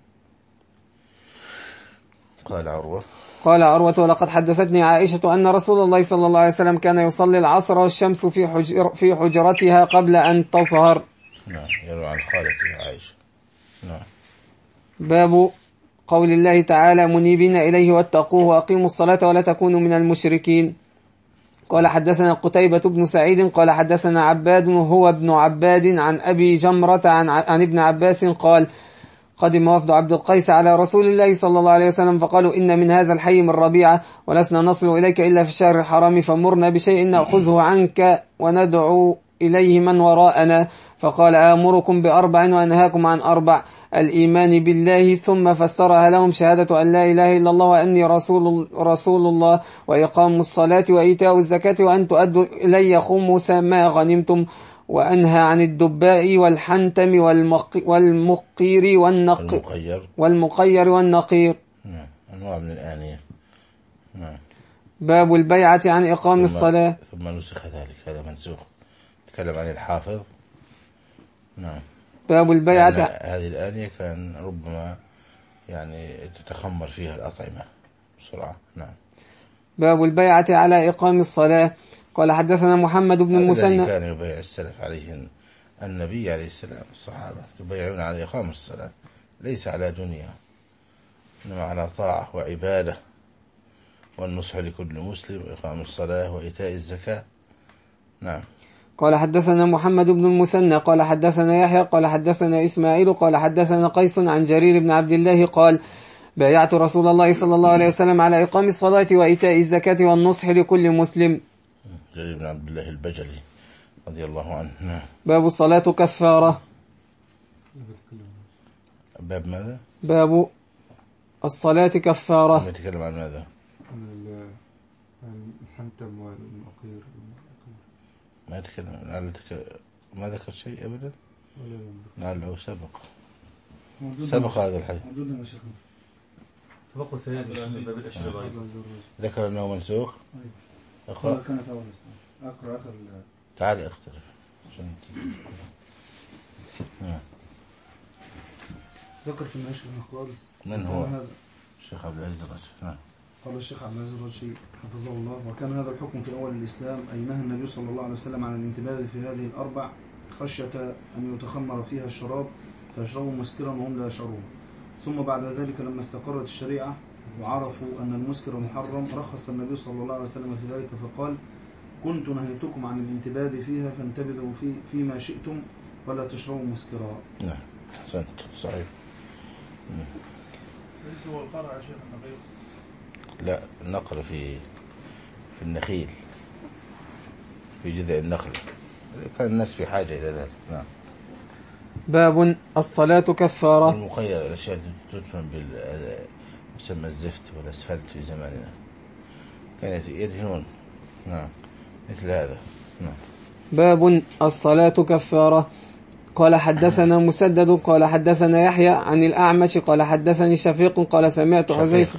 قال عروة قال عروة ولقد حدثتني عائشة أن رسول الله صلى الله عليه وسلم كان يصلي العصر والشمس في حجر في حجرتها قبل أن تظهر. نعم. يروى عن خالته عائشة. نعم. باب قول الله تعالى منيبين إليه واتقوه وأقيموا الصلاة ولا تكونوا من المشركين. قال حدثنا قتيبة بن سعيد قال حدثنا عباد هو ابن عباد عن أبي جمرة عن, عن ابن عباس قال قدم وفد عبد القيس على رسول الله صلى الله عليه وسلم فقالوا إن من هذا الحي من ربيعة ولسنا نصل إليك إلا في الشهر الحرام فمرنا بشيء نأخذه عنك وندعو إليه من وراءنا. فقال آمركم بأربع وأنهاكم عن أربع: الإيمان بالله، ثم فسرها لهم شهادة أن لا إله إلا الله وأني رسول, رسول الله، وإقام الصلاة وإيتاء الزكاة وأن تؤدوا إلي خمس ما غنمتم، وأنهى عن الدباء والحنتم والمقير والنقير والمقير والنقير. نعم. أنواع من الآنية. نعم. باب البيعة عن إقام ثم الصلاة. ثم نسخ ذلك، هذا منسوخ. تكلم عن الحافظ. نعم. باب البيعة. هذه الآنية كان ربما يعني تتخمر فيها الأطعمة بسرعة. نعم. باب البيعة على إقام الصلاة. قال حدثنا محمد بن المثنى. كان يبيع السلف عليه النبي عليه السلام، الصحابة يبيعون على إقام الصلاة، ليس على دنيا، إنما على طاعة وعبادة والنصح لكل مسلم وإقام الصلاة وإيتاء الزكاة. نعم. قال حدثنا محمد بن المثنى قال حدثنا يحيى قال حدثنا إسماعيل قال حدثنا قيس عن جرير بن عبد الله قال بايعت رسول الله صلى الله عليه وسلم على إقام الصلاة وإيتاء الزكاة والنصح لكل مسلم. جرير بن عبد الله البجلي رضي الله عنه. نعم. باب الصلاة كفارة. باب ماذا؟ باب الصلاة كفارة. يتكلم عن ماذا؟ عن الحنتم والمقير. ما يتكلم عن ما ذكر شيء أبدا. لعله سبق سبق هذا الحديث. سبق سيأتي في باب الأشربة. ذكر أنه منسوخ. اقرأ. أقرأ آخر. تعال اختلف عشان ذكر في الناشر قال من هو الشيخ عبد العزيز الراشد. نعم. قال الشيخ عبد العزيز الراشد حفظه الله: وكان هذا الحكم في أول الإسلام، أي نهى النبي صلى الله عليه وسلم عن الانتباه في هذه الأربع خشية أن يتخمر فيها الشراب فيشربوا مسكرا وهم لا يشعرون. ثم بعد ذلك لما استقرت الشريعة وعرفوا أن المسكر محرم رخص النبي صلى الله عليه وسلم في ذلك فقال: كنت نهيتكم عن الانتباه فيها فانتبذوا في فيما شئتم ولا تشربوا مسكرا. نعم. أحسنت. صحيح. ليس هو القرع يا شيخ النقيل؟ لا، النقر في في النخيل، في جذع النخل، كان الناس في حاجة إلى ذلك. نعم. باب الصلاة كفارة. المخير الأشياء تدفن بال يسمى الزفت والأسفلت في زماننا، كانت يدهنون. نعم. مثل هذا. نعم. باب الصلاة كفارة. قال حدثنا مسدد قال حدثنا يحيى عن الأعمش قال حدثني شفيق قال سمعت حذيفة.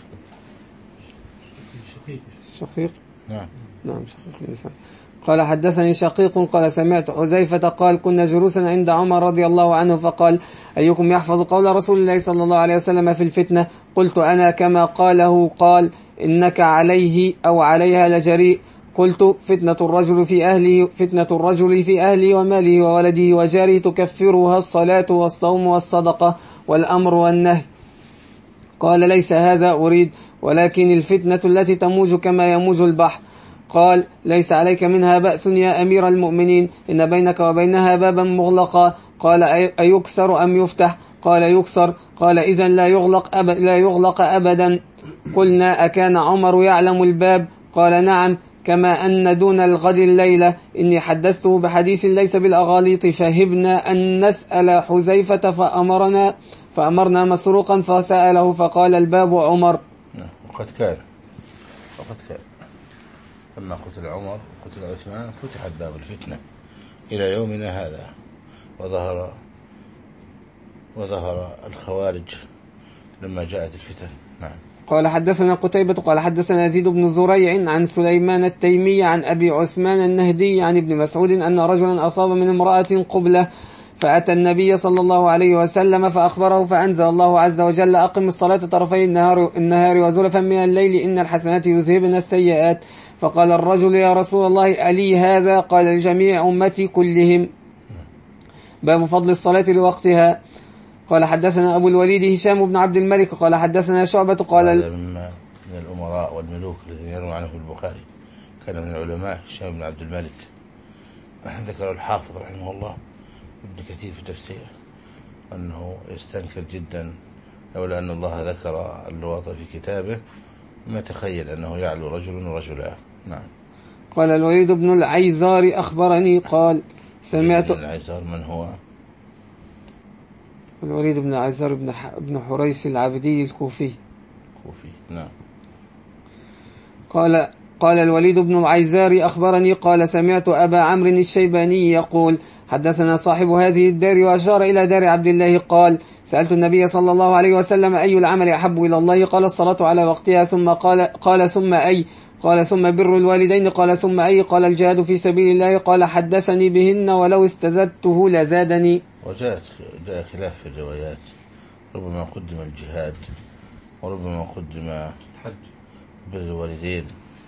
شقيق. شقيق. نعم. نعم شقيق لسان. قال حدثني شقيق قال سمعت حذيفة قال كنا جلوسا عند عمر رضي الله عنه فقال: أيكم يحفظ قول رسول الله صلى الله عليه وسلم في الفتنة؟ قلت: أنا كما قاله قال: إنك عليه أو عليها لجريء. قلت: فتنة الرجل في أهله فتنة الرجل في أهله وماله وولده وجاره تكفرها الصلاة والصوم والصدقة والأمر والنهي. قال: ليس هذا أريد، ولكن الفتنة التي تموج كما يموج البحر. قال: ليس عليك منها بأس يا أمير المؤمنين، إن بينك وبينها بابا مغلقا. قال: أيكسر أم يفتح؟ قال: يكسر. قال: إذن لا يغلق, أب... لا يغلق أبدا. قلنا: أكان عمر يعلم الباب؟ قال: نعم، كما أن دون الغد الليلة إني حدثته بحديث ليس بالأغاليط، فهبنا أن نسأل حذيفة فأمرنا فأمرنا مسروقا فسأله فقال: الباب عمر. وقد كان وقد كان لما قتل عمر وقتل عثمان فتحت باب الفتنة إلى يومنا هذا، وظهر وظهر الخوارج لما جاءت الفتن. نعم. قال حدثنا قتيبة قال حدثنا يزيد بن زريع عن سليمان التيمي عن أبي عثمان النهدي عن ابن مسعود أن رجلا أصاب من امرأة قبلة فأتى النبي صلى الله عليه وسلم فأخبره فأنزل الله عز وجل: أقم الصلاة طرفي النهار, النهار وزلفا من الليل إن الحسنات يذهبن السيئات. فقال الرجل: يا رسول الله ألي هذا؟ قال: لجميع أمتي كلهم. باب فضل الصلاة لوقتها. قال حدثنا أبو الوليد هشام بن عبد الملك قال حدثنا شعبة قال هذا من الأمراء والملوك الذين يروون عنه في البخاري، كان من العلماء هشام بن عبد الملك، ذكر الحافظ رحمه الله ابن كثير في تفسيره أنه يستنكر جدا لولا أن الله ذكر اللواط في كتابه ما تخيل أنه يعلو رجل ورجلان. نعم. قال الوليد بن العيزار أخبرني قال سمعت العيزار من هو؟ الوليد بن العيزار بن ح... بن حريث العبدي الكوفي. كوفي. نعم. قال قال الوليد بن العيزار أخبرني قال سمعت أبا عمرو الشيباني يقول: حدثنا صاحب هذه الدار، وأشار إلى دار عبد الله قال: سألت النبي صلى الله عليه وسلم: أي العمل أحب إلى الله؟ قال: الصلاة على وقتها. ثم قال قال ثم أي؟ قال ثم بر الوالدين قال ثم أي قال الجهاد في سبيل الله قال حدثني بهن ولو استزدته لزادني. وجاءت جاء خلاف في الروايات، ربما قدم الجهاد وربما قدم الحج بر الوالدين.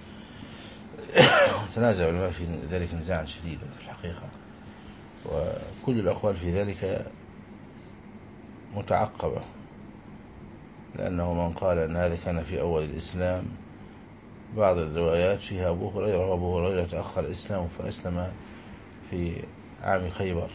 تنازع العلماء في ذلك نزاعا شديدا في الحقيقة، وكل الأقوال في ذلك متعقبة، لأنه من قال أن هذا كان في أول الإسلام، بعض الروايات فيها أبو هريرة، وأبو هريرة تأخر إسلامه فأسلم في عام خيبر،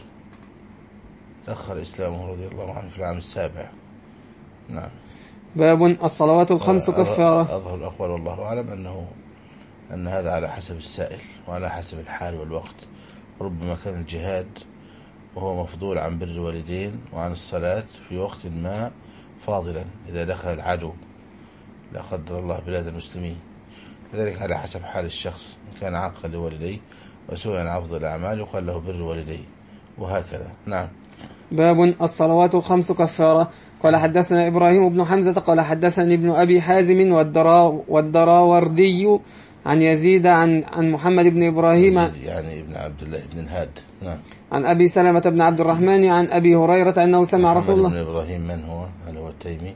تأخر إسلامه رضي الله عنه في العام السابع. نعم. باب الصلوات الخمس كفارة. أظهر الأقوال والله أعلم أنه أن هذا على حسب السائل وعلى حسب الحال والوقت. ربما كان الجهاد وهو مفضول عن بر الوالدين وعن الصلاة في وقت ما فاضلا إذا دخل العدو لا قدر الله بلاد المسلمين، لذلك على حسب حال الشخص، إن كان عاقا لوالديه وسوء عن أفضل الأعمال يقال له بر والديه، وهكذا. نعم. باب الصلوات الخمس كفارة. قال حدثنا إبراهيم بن حمزة قال حدثني ابن أبي حازم والدرا والدراوردي عن يزيد عن عن محمد بن إبراهيم يعني ابن عبد الله بن الهاد. نعم. عن أبي سلمة بن عبد الرحمن عن أبي هريرة أنه سمع رسول الله. محمد بن إبراهيم من هو؟ هل هو التيمي؟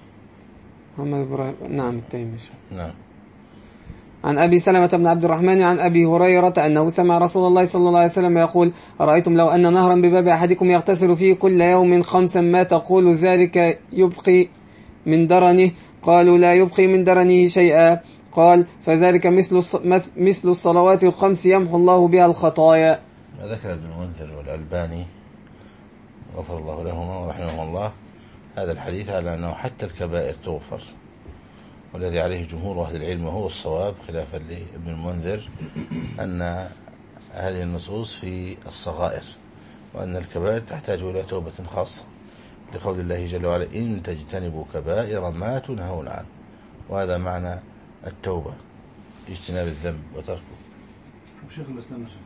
محمد إبراهيم نعم التيمي. نعم. عن أبي سلمة بن عبد الرحمن عن أبي هريرة أنه سمع رسول الله صلى الله عليه وسلم يقول: أرأيتم لو أن نهرا بباب أحدكم يغتسل فيه كل يوم خمسا ما تقول ذلك يبقي من درنه؟ قالوا: لا يبقي من درنه شيئا. قال: فذلك مثل مثل الصلوات الخمس يمحو الله بها الخطايا. ذكر ابن المنذر والألباني غفر الله لهما ورحمه الله هذا الحديث على أنه حتى الكبائر تغفر، والذي عليه جمهور أهل العلم هو الصواب خلافا لابن المنذر، أن هذه النصوص في الصغائر، وأن الكبائر تحتاج إلى توبة خاصة، لقول الله جل وعلا: إن تجتنبوا كبائر ما تنهون عنه. وهذا معنى التوبة، اجتناب الذنب وتركه. وشيخ الإسلام شيخ.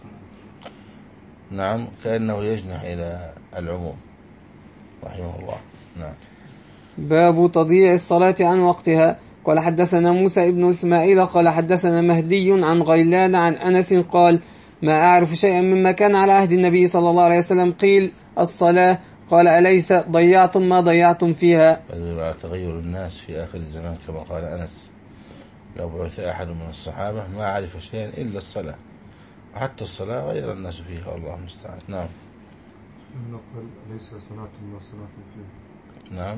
نعم، كأنه يجنح إلى العموم رحمه الله. نعم. باب تضييع الصلاة عن وقتها. قال حدثنا موسى ابن إسماعيل قال حدثنا مهدي عن غيلان عن أنس قال: ما أعرف شيئا مما كان على عهد النبي صلى الله عليه وسلم. قيل: الصلاة. قال: أليس ضيعتم ما ضيعتم فيها؟ على تغير الناس في آخر الزمان كما قال أنس: لو بعث أحد من الصحابة ما عرف شيئا إلا الصلاة، وحتى الصلاة غير الناس فيها، والله المستعان. نعم. نقل: أليس صنعتم ما صنعتم فيه؟ نعم.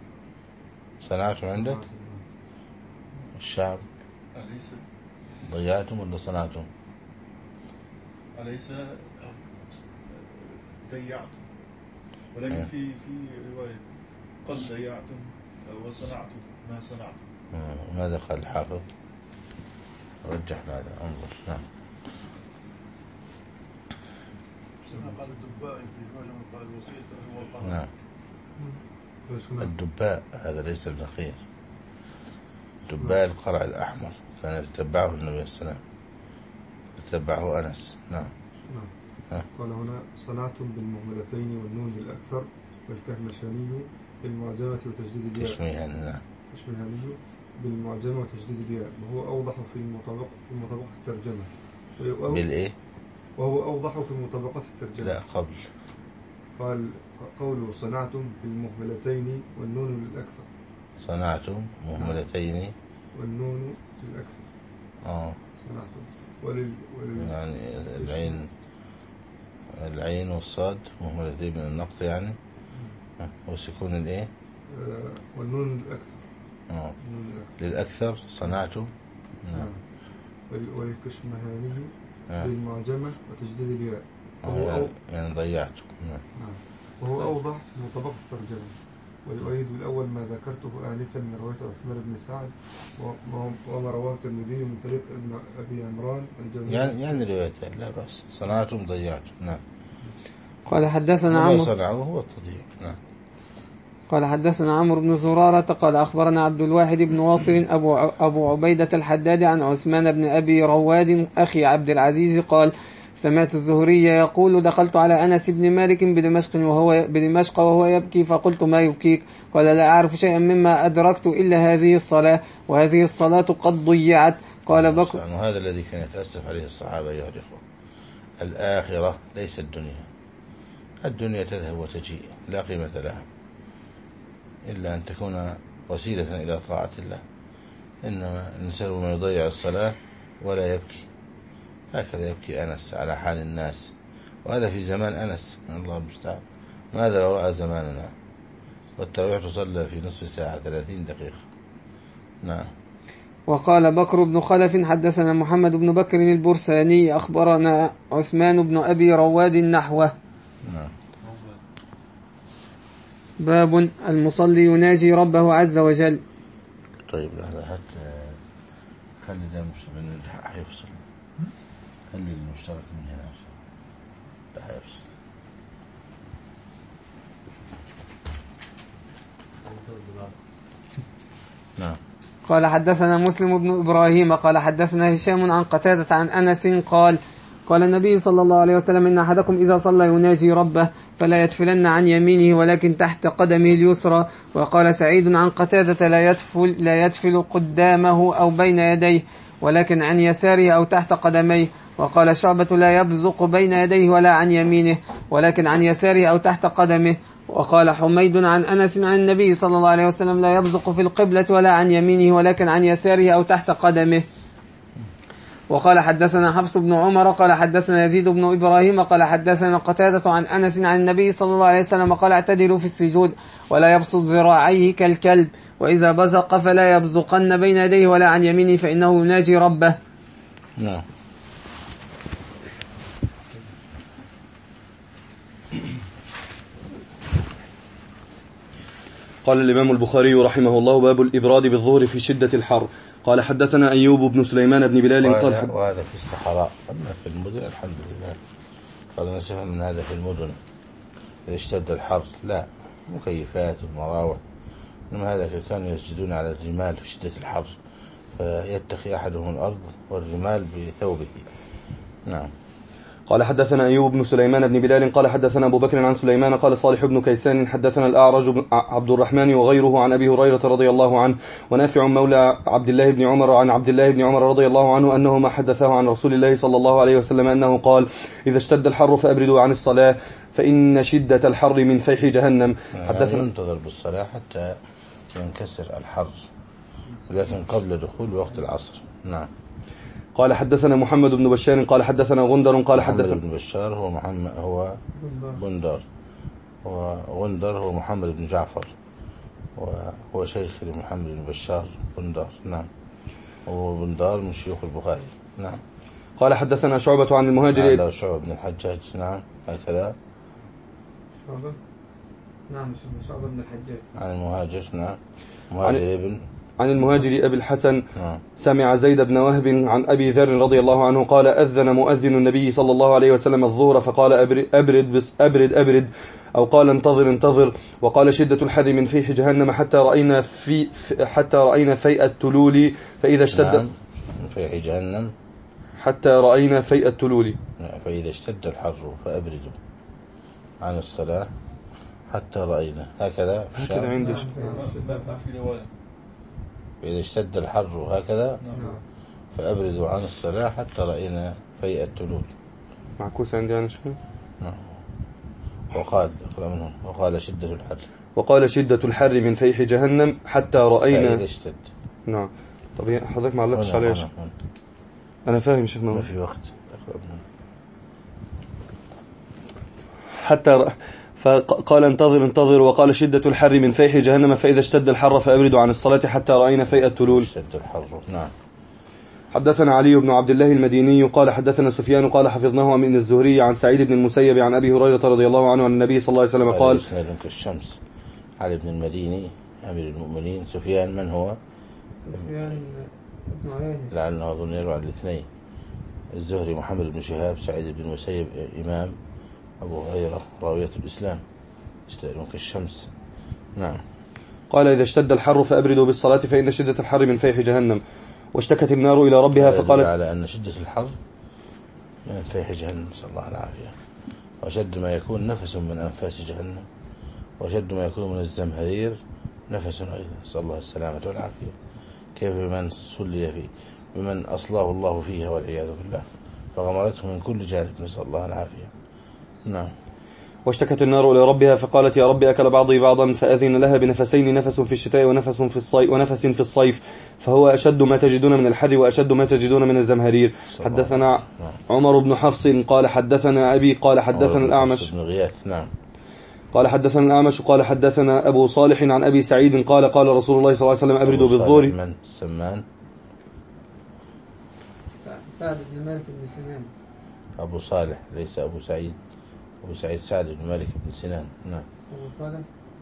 صنعتم عندك الشعب؟ أليس ضيعتم ولا صنعتم؟ أليس ضيعتم، ولكن في في رواية قد ضيعتم وصنعتم ما صنعتم. ماذا قال الحافظ؟ رجح ماذا؟ انظر. نعم. قال الدباء في رجل قال الوسيط هو القرن. نعم. الدباء هذا ليس النخيل، دباء القرع الأحمر كان يتبعه النبي صلى الله عليه وسلم، يتبعه أنس. نعم. نعم. قال هنا: صنعتم بالمهملتين والنون الأكثر والكهمشاني بالمعجمة وتجديد الياء. كشميهاني. نعم. كشميهاني بالمعجمة وتجديد الياء، وهو أوضح في المطابقة في مطابقة الترجمة. بالإيه؟ وهو أوضح في مطابقة الترجمة. لا، قبل قال قوله: صنعتم بالمهملتين والنون الأكثر. صنعتم مهملتين والنون الأكثر. آه. صنعتم ولل, ولل... يعني العين العين والصاد مهملتين من النقط يعني. آه. وسكون الإيه؟ آه. والنون الأكثر. آه. للأكثر صنعتم. نعم. وللكشمهاني آه. بالمعجمة وتجديد الياء. آه. يعني, يعني ضيعتم. نعم. نعم. وهو أوضح في مطابقة الترجمة، ويؤيد الأول ما ذكرته آنفا من رواية عثمان بن سعد وما رواه الترمذي من طريق ابن أبي عمران الجميل. يعني يعني روايتين لا بأس. صنعتم ضيعتم. نعم. قال حدثنا عمرو. صنعوه هو التضييع. نعم. قال حدثنا عمرو بن زرارة قال أخبرنا عبد الواحد بن واصل أبو أبو عبيدة الحداد عن عثمان بن أبي رواد أخي عبد العزيز قال: سمعت الزهري يقول: دخلت على أنس بن مالك بدمشق وهو بدمشق وهو يبكي، فقلت: ما يبكيك؟ قال: لا أعرف شيئا مما أدركت إلا هذه الصلاة، وهذه الصلاة قد ضيعت. قال بكر. وهذا الذي كان يتأسف عليه الصحابة أيها الإخوة. الآخرة ليس الدنيا. الدنيا تذهب وتجيء لا قيمة لها إلا أن تكون وسيلة إلى طاعة الله. إنما الإنسان ما يضيع الصلاة ولا يبكي، هكذا يبكي أنس على حال الناس، وهذا في زمان أنس، الله المستعان. ماذا لو رأى زماننا والتراويح تصلى في نصف ساعة ثلاثين دقيقة؟ نعم. وقال بكر بن خلف حدثنا محمد بن بكر البرساني أخبرنا عثمان بن أبي رواد نحوه. نعم. باب المصلي يناجي ربه عز وجل. طيب هذا حتى خلي ده المشترك حيفصل، خلي المشترك من هنا ده حيفصل. نعم. قال حدثنا مسلم بن إبراهيم قال حدثنا هشام عن قتادة عن أنس قال قال النبي صلى الله عليه وسلم إن أحدكم إذا صلى يناجي ربه فلا يتفلن عن يمينه ولكن تحت قدمه اليسرى. وقال سعيد عن قتادة لا يتفل, لا يتفل قدامه أو بين يديه ولكن عن يساره أو تحت قدميه. وقال شعبة لا يبزق بين يديه ولا عن يمينه ولكن عن يساره أو تحت قدمه. وقال حميد عن أنس عن النبي صلى الله عليه وسلم لا يبزق في القبلة ولا عن يمينه ولكن عن يساره أو تحت قدمه. وقال حدثنا حفص بن عمر قال حدثنا يزيد بن إبراهيم قال حدثنا قتادة عن أنس عن النبي صلى الله عليه وسلم قال اعتدلوا في السجود ولا يبسط ذراعيه كالكلب، وإذا بزق فلا يبزقن بين يديه ولا عن يمينه فإنه يناجي ربه. نعم. قال الإمام البخاري رحمه الله باب الإبراد بالظهر في شدة الحر. قال حدثنا أيوب بن سليمان بن بلال قال وهذا, وهذا في الصحراء. أما في المدن الحمد لله قد نسفهم من هذا في المدن إذا اشتد الحر لا مكيفات ومراوح، إنما هذا كانوا يسجدون على الرمال في شدة الحر فيتخي أحدهم الأرض والرمال بثوبه. نعم. قال حدثنا أيوب بن سليمان بن بلال قال حدثنا أبو بكر عن سليمان قال صالح بن كيسان حدثنا الأعرج عبد الرحمن وغيره عن أبي هريرة رضي الله عنه ونافع مولى عبد الله بن عمر عن عبد الله بن عمر رضي الله عنه أنهما حدثه عن رسول الله صلى الله عليه وسلم أنه قال إذا اشتد الحر فأبردوا عن الصلاة فإن شدة الحر من فيح جهنم. حدثنا ننتظر بالصلاة حتى ينكسر الحر ولكن قبل دخول وقت العصر. نعم. قال حدثنا محمد بن بشار قال حدثنا غندر قال حدثنا محمد بن بشار هو محمد هو بندار وغندر هو محمد بن جعفر وهو شيخ محمد بن بشار بندار. نعم. هو بندار من شيوخ البخاري. نعم. قال حدثنا شعبة عن المهاجر هذا شعبة بن الحجاج. نعم هكذا. شعبة نعم شعبة بن الحجاج عن المهاجر. نعم. مهاجر ابن عن المهاجر أبي الحسن نعم. سمع زيد بن وهب عن أبي ذر رضي الله عنه قال أذن مؤذن النبي صلى الله عليه وسلم الظهر فقال أبرد أبرد, بس أبرد أبرد أو قال انتظر انتظر. وقال شدة الحر من فيح جهنم حتى رأينا في حتى رأينا فيء التلول فإذا اشتد. نعم. من فيح جهنم حتى رأينا فيء التلول فإذا اشتد الحر فأبردوا عن الصلاة حتى رأينا. هكذا هكذا عندي في رواية فإذا اشتد الحر هكذا فأبردوا عن الصلاة حتى رأينا فيء التلول. معكوس عندي أنا شكرا. نعم. وقال اقرأ منهم وقال شدة الحر وقال شدة الحر من فيح جهنم حتى رأينا فإذا اشتد. نعم. طب حضرتك ما علقتش عليه. أنا فاهم شيخنا ما في وقت. اقرأ منهم. حتى ر... فقال انتظر انتظر. وقال شدة الحر من فيح جهنم فإذا اشتد الحر فأبردوا عن الصلاة حتى رأينا فيء التلول. اشتد الحر. نعم. حدثنا علي بن عبد الله المديني قال حدثنا سفيان قال حفظناه من الزهري عن سعيد بن المسيب عن أبي هريرة رضي الله عنه عن النبي صلى الله عليه وسلم قال كالشمس. علي بن المديني أمير المؤمنين. سفيان من هو؟ سفيان بن عيينة لعله أظن يروي عن الاثنين. الزهري محمد بن شهاب سعيد بن المسيب إمام أبو هريرة راوية الإسلام يستأذن كالشمس. نعم. قال إذا اشتد الحر فأبردوا بالصلاة فإن شدة الحر من فيح جهنم واشتكت النار إلى ربها فقالت على أن شدة الحر من فيح جهنم صلى الله العافية وشد ما يكون نفس من أنفاس جهنم وشد ما يكون من الزمهرير نفس أيضا صلى الله السلامة والعافية. كيف من صلي في بمن أصلاه الله فيها والعياذ بالله، فغمرته من كل جانب، نسأل الله العافية. نعم. واشتكت النار إلى ربها فقالت يا رب أكل بعضي بعضا، فأذن لها بنفسين، نفس في الشتاء ونفس في الصيف ونفس في الصيف، فهو أشد ما تجدون من الحر وأشد ما تجدون من الزمهرير. حدثنا عمر بن حفص قال حدثنا أبي قال حدثنا الأعمش نعم. قال حدثنا الأعمش قال حدثنا أبو صالح عن أبي سعيد قال قال رسول الله صلى الله عليه وسلم أبردوا بالظهر. من سمان؟ سعد بن مالك بن سنان. أبو صالح ليس أبو سعيد، أبو سعيد سعد بن مالك بن سنان. نعم. أبو صالح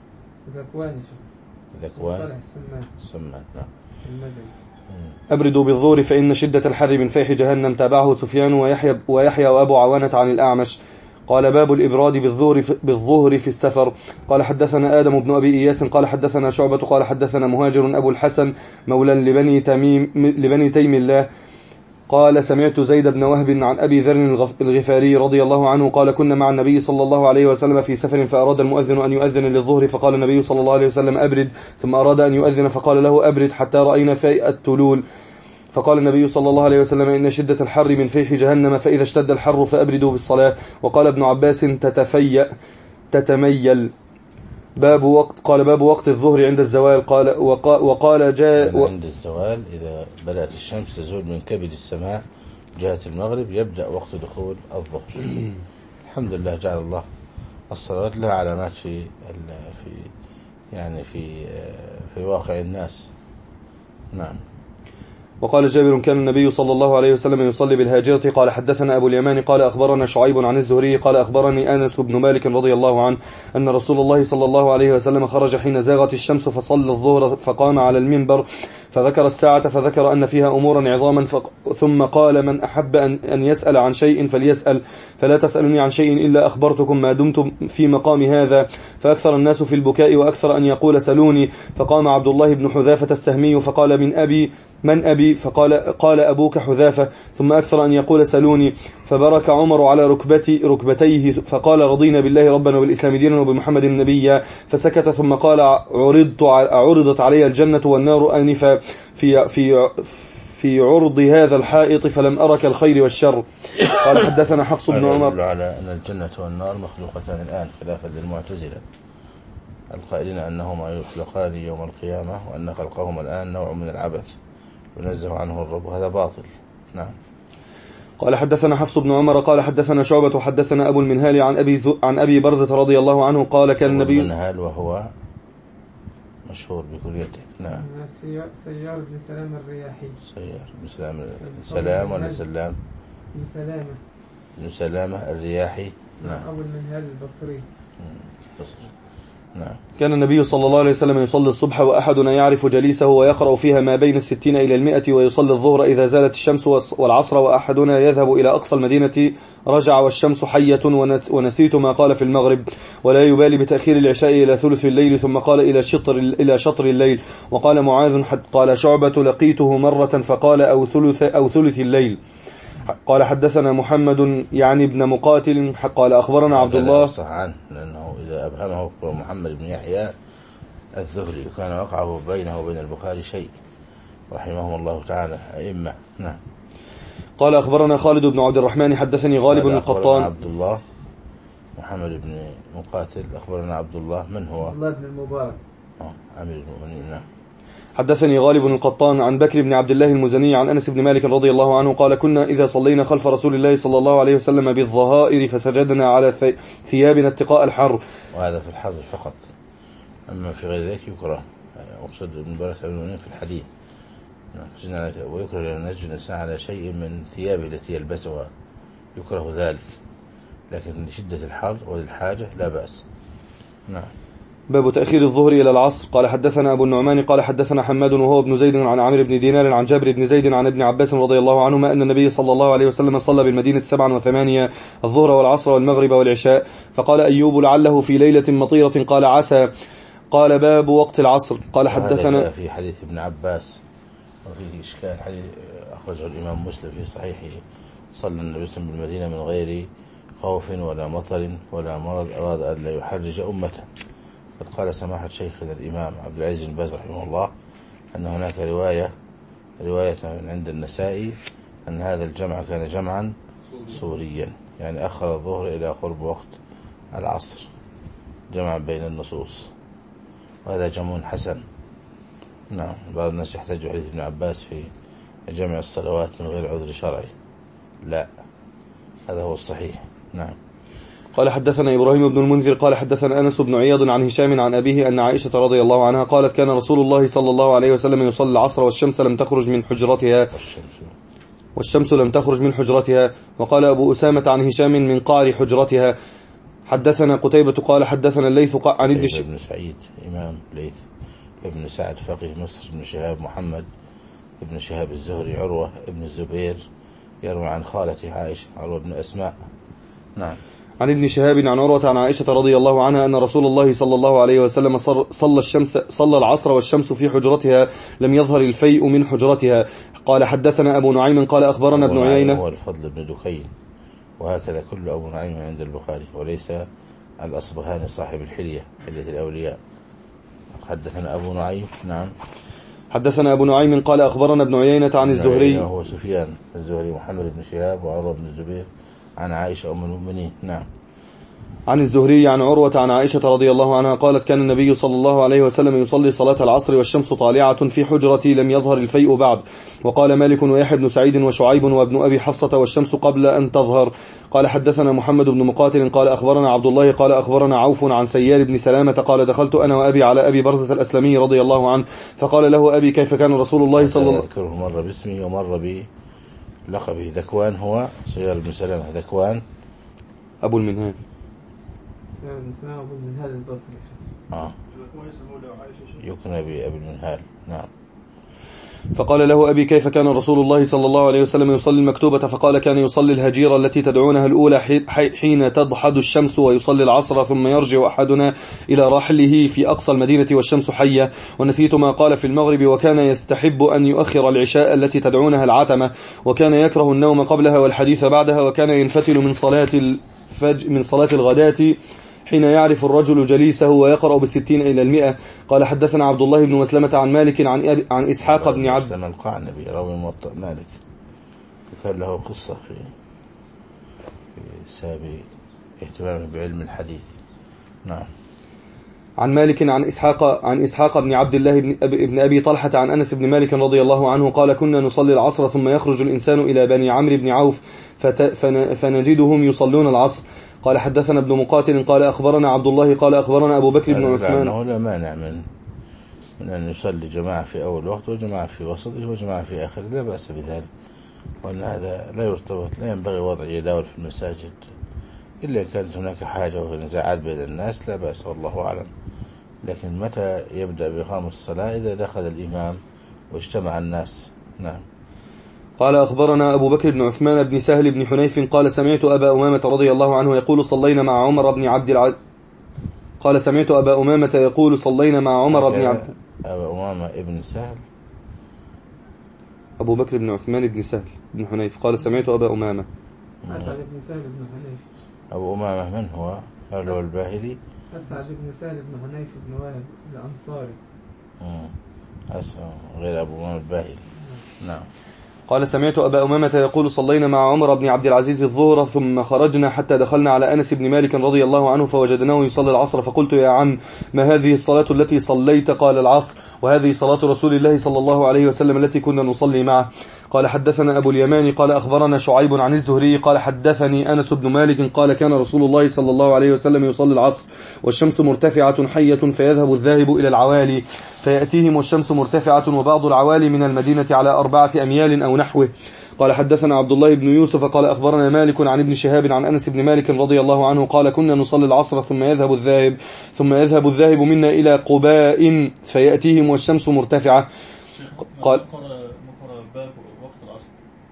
ذكوان. ذكوان صالح السمان. السمان. نعم. المدني. أبردوا بالظهر فإن شدة الحر من فيح جهنم. تابعه سفيان ويحيى ويحيى وأبو عوانة عن الأعمش. قال باب الإبراد بالظهر في, بالظهر في السفر. قال حدثنا آدم بن أبي إياس قال حدثنا شعبة قال حدثنا مهاجر أبو الحسن مولى لبني تميم لبني تيم الله قال سمعت زيد بن وهب عن أبي ذر الغفاري رضي الله عنه قال كنا مع النبي صلى الله عليه وسلم في سفر فأراد المؤذن أن يؤذن للظهر فقال النبي صلى الله عليه وسلم أبرد، ثم أراد أن يؤذن فقال له أبرد حتى رأينا فيء التلول، فقال النبي صلى الله عليه وسلم إن شدة الحر من فيح جهنم، فإذا اشتد الحر فأبردوا بالصلاة. وقال ابن عباس تتفيأ تتميل. باب وقت قال باب وقت الظهر عند الزوال. قال وقال جاء و... عند الزوال إذا بدأت الشمس تزول من كبد السماء جهة المغرب يبدأ وقت دخول الظهر. الحمد لله جعل الله الصلوات لها علامات في في يعني في في واقع الناس. نعم. وقال جابر كان النبي صلى الله عليه وسلم يصلي بالهاجرة. قال حدثنا أبو اليمان قال أخبرنا شعيب عن الزهري قال أخبرني أنس بن مالك رضي الله عنه أن رسول الله صلى الله عليه وسلم خرج حين زاغت الشمس فصلى الظهر فقام على المنبر فذكر الساعة فذكر أن فيها أمورا عظاما ثم قال من أحب أن يسأل عن شيء فليسأل فلا تسألني عن شيء إلا أخبرتكم ما دمتم في مقام هذا. فأكثر الناس في البكاء وأكثر أن يقول سلوني. فقام عبد الله بن حذافة السهمي فقال من أبي من أبي فقال قال أبوك حذافة. ثم أكثر أن يقول سلوني. فبرك عمر على ركبتي ركبتيه فقال رضينا بالله ربنا وبالإسلام دينا وبمحمد النبيا. فسكت ثم قال عرضت عرضت علي الجنة والنار آنفا في في في عرض هذا الحائط فلم أرك الخير والشر. قال حدثنا حفص بن عمر على أن الجنة والنار مخلوقتان الآن خلافا للمعتزلة القائلين أنهما يخلقان يوم القيامة وأن خلقهما الآن نوع من العبث ينزه عنه الرب، هذا باطل. نعم. قال حدثنا حفص بن عمر قال حدثنا شعبة وحدثنا أبو المنهال عن أبي عن أبي برزة رضي الله عنه قال كان النبي المنهال وهو مشهور بكليته. نعم. سيار بن سلام الرياحي. سيار بن سلام سلام ولا سلام؟ بن سلامة. بن سلامة الرياحي. نعم. أبو المنهال البصري. بصري. نعم. كان النبي صلى الله عليه وسلم يصلي الصبح وأحدنا يعرف جليسه ويقرأ فيها ما بين الستين إلى المئة ويصلي الظهر إذا زالت الشمس والعصر وأحدنا يذهب إلى أقصى المدينة رجع والشمس حية ونسيت ما قال في المغرب ولا يبالي بتأخير العشاء إلى ثلث الليل ثم قال إلى شطر إلى شطر الليل. وقال معاذ قال شعبة لقيته مرة فقال أو ثلث أو ثلث الليل. قال حدثنا محمد يعني ابن مقاتل قال أخبرنا عبد الله صح عنه لأنه إذا أبهمه محمد بن يحيى الزهري كان وقعه بينه وبين البخاري شيء رحمهم الله تعالى أئمة. نعم. قال أخبرنا خالد بن عبد الرحمن حدثني غالب القطان. عبد الله محمد بن مقاتل أخبرنا عبد الله من هو؟ عبد الله بن المبارك أمير المؤمنين. نعم. حدثني غالب القطان عن بكر بن عبد الله المزني عن أنس بن مالك رضي الله عنه قال كنا إذا صلينا خلف رسول الله صلى الله عليه وسلم بالظهائر فسجدنا على ثيابنا اتقاء الحر. وهذا في الحر فقط، أما في غير ذلك يكره. أقصد ابن بركة المؤمنين في الحديث. ويكره أن نسجد الإنسان على شيء من ثيابه التي يلبسها، يكره ذلك، لكن لشدة الحر والحاجة لا بأس. نعم. باب تأخير الظهر إلى العصر. قال حدثنا أبو النعمان قال حدثنا حماد وهو ابن زيد عن عمرو بن دينار عن جابر بن زيد عن ابن عباس رضي الله عنهما أن النبي صلى الله عليه وسلم صلى بالمدينة سبعا وثمانية الظهر والعصر والمغرب والعشاء. فقال أيوب لعله في ليلة مطيرة قال عسى. قال باب وقت العصر. قال حدثنا في حديث ابن عباس وفيه إشكال حديث أخرجه الإمام مسلم في صحيحه صلى النبي صلى الله عليه وسلم بالمدينة من غير خوف ولا مطر ولا مرض أراد أن لا يحرج أمته. قد قال سماحة شيخنا الإمام عبد العزيز بن باز رحمه الله أن هناك رواية رواية من عند النسائي أن هذا الجمع كان جمعا صوريا، يعني أخر الظهر إلى قرب وقت العصر جمعا بين النصوص، وهذا جمع حسن. نعم. بعض الناس يحتاج حديث ابن عباس في جمع الصلوات من غير عذر شرعي، لا، هذا هو الصحيح. نعم. قال حدثنا إبراهيم بن المنذر قال حدثنا أنس بن عياض عن هشام عن أبيه أن عائشة رضي الله عنها قالت كان رسول الله صلى الله عليه وسلم يصلي العصر والشمس لم تخرج من حجرتها والشمس لم تخرج من حجرتها. وقال أبو أسامة عن هشام من قعر حجرتها. حدثنا قتيبة قال حدثنا الليث عن ابن ش... ابن سعيد إمام ليث ابن سعد فقيه مصر، ابن شهاب محمد ابن شهاب الزهري عروة ابن الزبير يروي عن خالته عائشة عروة بن أسماء. نعم. عن ابن شهاب عن عروة عن عائشة رضي الله عنها أن رسول الله صلى الله عليه وسلم صلى الشمس صلى العصر والشمس في حجرتها لم يظهر الفيء من حجرتها. قال حدثنا أبو نعيم قال أخبرنا ابن عيينة. هو الفضل بن دكين، وهكذا كل أبو نعيم عند البخاري، وليس الأصبهاني صاحب الحلية حلية الأولياء. حدثنا أبو نعيم. نعم. حدثنا أبو نعيم قال أخبرنا ابن عيينة عن الزهري. هو سفيان الزهري محمد بن شهاب وعروة بن الزبير عن عائشة أم المؤمنين. نعم. عن الزهري عن عروة عن عائشة رضي الله عنها قالت كان النبي صلى الله عليه وسلم يصلي صلاة العصر والشمس طالعة في حجرتي لم يظهر الفيء بعد. وقال مالك ويحيى بن سعيد وشعيب وابن أبي حفصة والشمس قبل أن تظهر. قال حدثنا محمد بن مقاتل قال أخبرنا عبد الله قال أخبرنا عوف عن سيار بن سلامة قال دخلت أنا وأبي على أبي برزة الأسلمي رضي الله عنه فقال له أبي كيف كان رسول الله صلى الله عليه وسلم. أذكره مرة باسمه ومر بلقبه. ذكوان هو سيار بن سلامة. ذكوان أبو المنهال. سلام أبو المنهال البصري. آه. يكنى بأبي المنهال. نعم. فقال له أبي كيف كان رسول الله صلى الله عليه وسلم يصلي المكتوبة فقال كان يصلي الهجيرة التي تدعونها الأولى حين تضحد الشمس ويصلي العصر ثم يرجع أحدنا إلى راحله في أقصى المدينة والشمس حية. ونسيت ما قال في المغرب وكان يستحب أن يؤخر العشاء التي تدعونها العتمة وكان يكره النوم قبلها والحديث بعدها وكان ينفتل من صلاة الفجر من صلاة الغداة حين يعرف الرجل جليسه ويقرأ بالستين إلى المئة. قال حدثنا عبد الله بن مسلمة عن مالك عن عن إسحاق بن عبد مسلم القعنبي راوي موطأ مالك، وكان له قصة في في ساب اهتمامه بعلم الحديث. نعم. عن مالك عن إسحاق عن إسحاق بن عبد الله بن أبي, بن أبي طلحة عن أنس بن مالك رضي الله عنه قال كنا نصلي العصر ثم يخرج الإنسان إلى بني عمرو بن عوف فنجدهم يصلون العصر. قال حدثنا ابن مقاتل قال أخبرنا عبد الله قال أخبرنا أبو بكر بن عثمان. أنه لا مانع من من أن يصلي جماعة في أول وقت وجماعة في وسطه وجماعة في آخره، لا بأس بذلك، وأن هذا لا يرتبط، لا ينبغي وضع جداول في المساجد إلا إن كانت هناك حاجة ونزاعات بين الناس، لا بأس والله أعلم. لكن متى يبدأ بإقامة الصلاة؟ إذا دخل الإمام واجتمع الناس. نعم. قال أخبرنا أبو بكر بن عثمان بن سهل بن حنيف قال سمعت أبا أمامة رضي الله عنه يقول صلينا مع عمر بن عبد العزيز قال سمعت أبا أمامة يقول صلينا مع عمر بن عبد أبا أمامة ابن سهل أبو بكر بن عثمان بن سهل بن حنيف قال سمعت أبا أمامة. أسعد بن سهل بن حنيف. أبو أمامة من هو؟ هل هو الباهلي؟ أسعد بن سهل بن حنيف بن وهب الأنصاري. أسعد غير أبو أمامة الباهلي. نعم. قال سمعت أبا أمامة يقول صلينا مع عمر بن عبد العزيز الظهر ثم خرجنا حتى دخلنا على أنس بن مالك رضي الله عنه فوجدناه يصلي العصر فقلت يا عم ما هذه الصلاة التي صليت؟ قال العصر وهذه صلاة رسول الله صلى الله عليه وسلم التي كنا نصلي معه. قال حدثنا أبو اليمان قال أخبرنا شعيب عن الزهري قال حدثني أنس بن مالك قال كان رسول الله صلى الله عليه وسلم يصلي العصر والشمس مرتفعة حية فيذهب الذاهب إلى العوالي فيأتيهم والشمس مرتفعة وبعض العوالي من المدينة على أربعة أميال أو نحوه. قال حدثنا عبد الله بن يوسف قال أخبرنا مالك عن ابن شهاب عن أنس بن مالك رضي الله عنه قال كنا نصلي العصر ثم يذهب الذاهب ثم يذهب الذاهب منا إلى قباء فيأتيهم والشمس مرتفعة. قال باب وقت العصر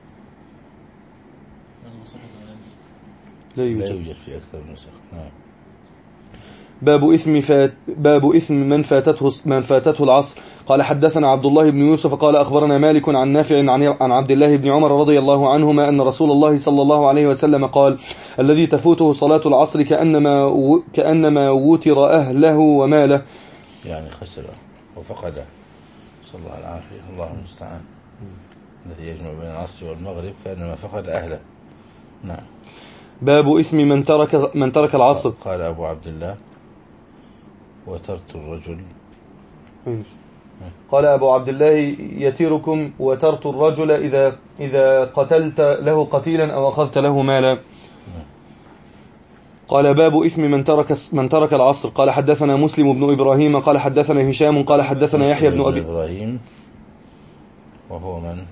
لا يوجد, لا يوجد في أكثر من نسخ. نعم. باب إثم فات باب إثم من فاتته من فاتته العصر. قال حدثنا عبد الله بن يوسف قال أخبرنا مالك عن نافع عن عن عبد الله بن عمر رضي الله عنهما أن رسول الله صلى الله عليه وسلم قال الذي تفوته صلاة العصر كأنما و... كأنما وتر أهله وماله، يعني خسر وفقده، صلى الله العافية، الله المستعان. الذي يجمع بين العصر والمغرب كأنما فقد أهله. نعم. باب إثم من ترك من ترك العصر. قال أبو عبد الله وترت الرجل. قال أبو عبد الله يتيركم وترت الرجل إذا إذا قتلت له قتيلا أو أخذت له مالا. قال باب إثم من ترك من ترك العصر. قال حدثنا مسلم بن إبراهيم قال حدثنا هشام قال حدثنا يحيى بن أبي إبراهيم وهو من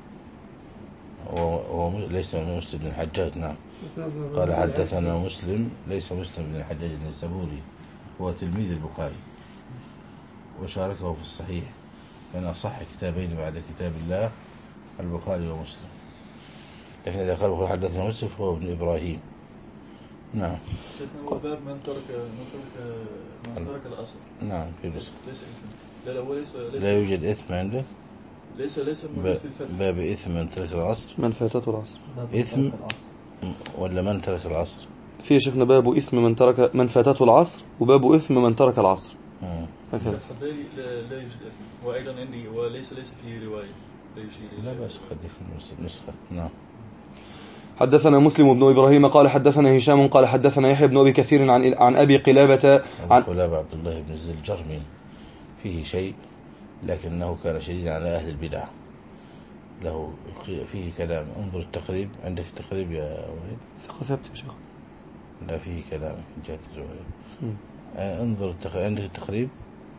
وهو ليس من مسلم بن الحجاج. نعم. قال حدثنا مسلم ليس مسلم بن الحجاج النيسابوري، هو تلميذ البخاري وشاركه في الصحيح، كان أصح كتابين بعد كتاب الله البخاري ومسلم، لكن إذا قال حدثنا مسلم فهو ابن إبراهيم. نعم. هو باب من ترك من ترك من ترك العصر. نعم. في نسخة ليس لا لا وليس ليس لا يوجد إثم عنده. ليس ليس موجود في الفتح. باب إثم من ترك العصر. من فاتته العصر. إثم ولا من ترك العصر؟ في شيخنا باب إثم من ترك من فاتته العصر وباب إثم من ترك العصر. امم هكذا. لا لا يوجد إثم، وأيضا عندي وليس ليس فيه رواية لا يشير. لا بأس قد يكون نسخة. نعم. حدثنا مسلم بن إبراهيم قال حدثنا هشام قال حدثنا يحيى بن أبي كثير عن عن أبي قلابة عن قلابة عبد الله بن زيد الجرمي، فيه شيء لكنه كان شديدا على أهل البدع، له فيه كلام. انظر التقريب، عندك التقريب يا وهيب؟ ثقة ثابت يا شيخ. لا فيه كلام في جهة الرواية. انظر التقريب، عندك التقريب.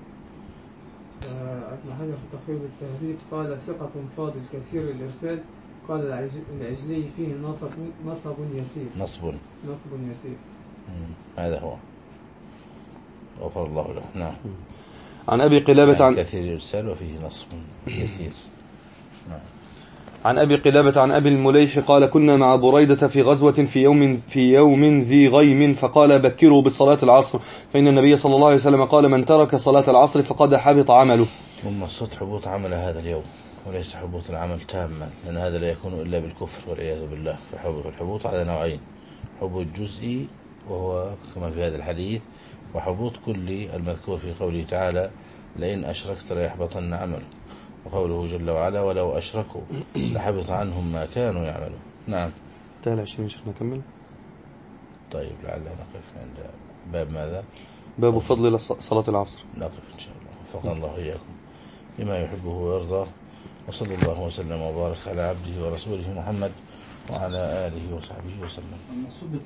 ابن حجر في تقريب التهذيب قال ثقة فاضل كثير الإرسال. قال العجلي فيه نصب نصب يسير. نصب نصب يسير. هذا هو، غفر الله له. نعم. عن أبي قلابة عن كثير الإرسال وفيه نصب يسير. نعم. عن أبي قلابة عن أبي المليح قال كنا مع بريدة في غزوة في يوم في يوم ذي غيم، فقال بكروا بصلاة العصر فإن النبي صلى الله عليه وسلم قال من ترك صلاة العصر فقد حبط عمله. ثم صد حبوط عمل هذا اليوم، وليس حبوط العمل تاما، لأن هذا لا يكون إلا بالكفر والعياذ بالله. فالحبوط على نوعين: حبوط جزئي وهو كما في هذا الحديث، وحبوط كلي المذكور في قوله تعالى لئن أشركت ليحبطن عملك، وقوله جل وعلا ولو أشركوا لحبط عنهم ما كانوا يعملون. نعم. تعالى عشرين شيخنا نكمل. طيب لعلنا نقف عند باب ماذا؟ باب فضل صلاة العصر. نقف إن شاء الله. وفقنا الله إياكم بما يحبه ويرضاه، وصلى الله وسلم وبارك على عبده ورسوله محمد وعلى آله وصحبه وسلم.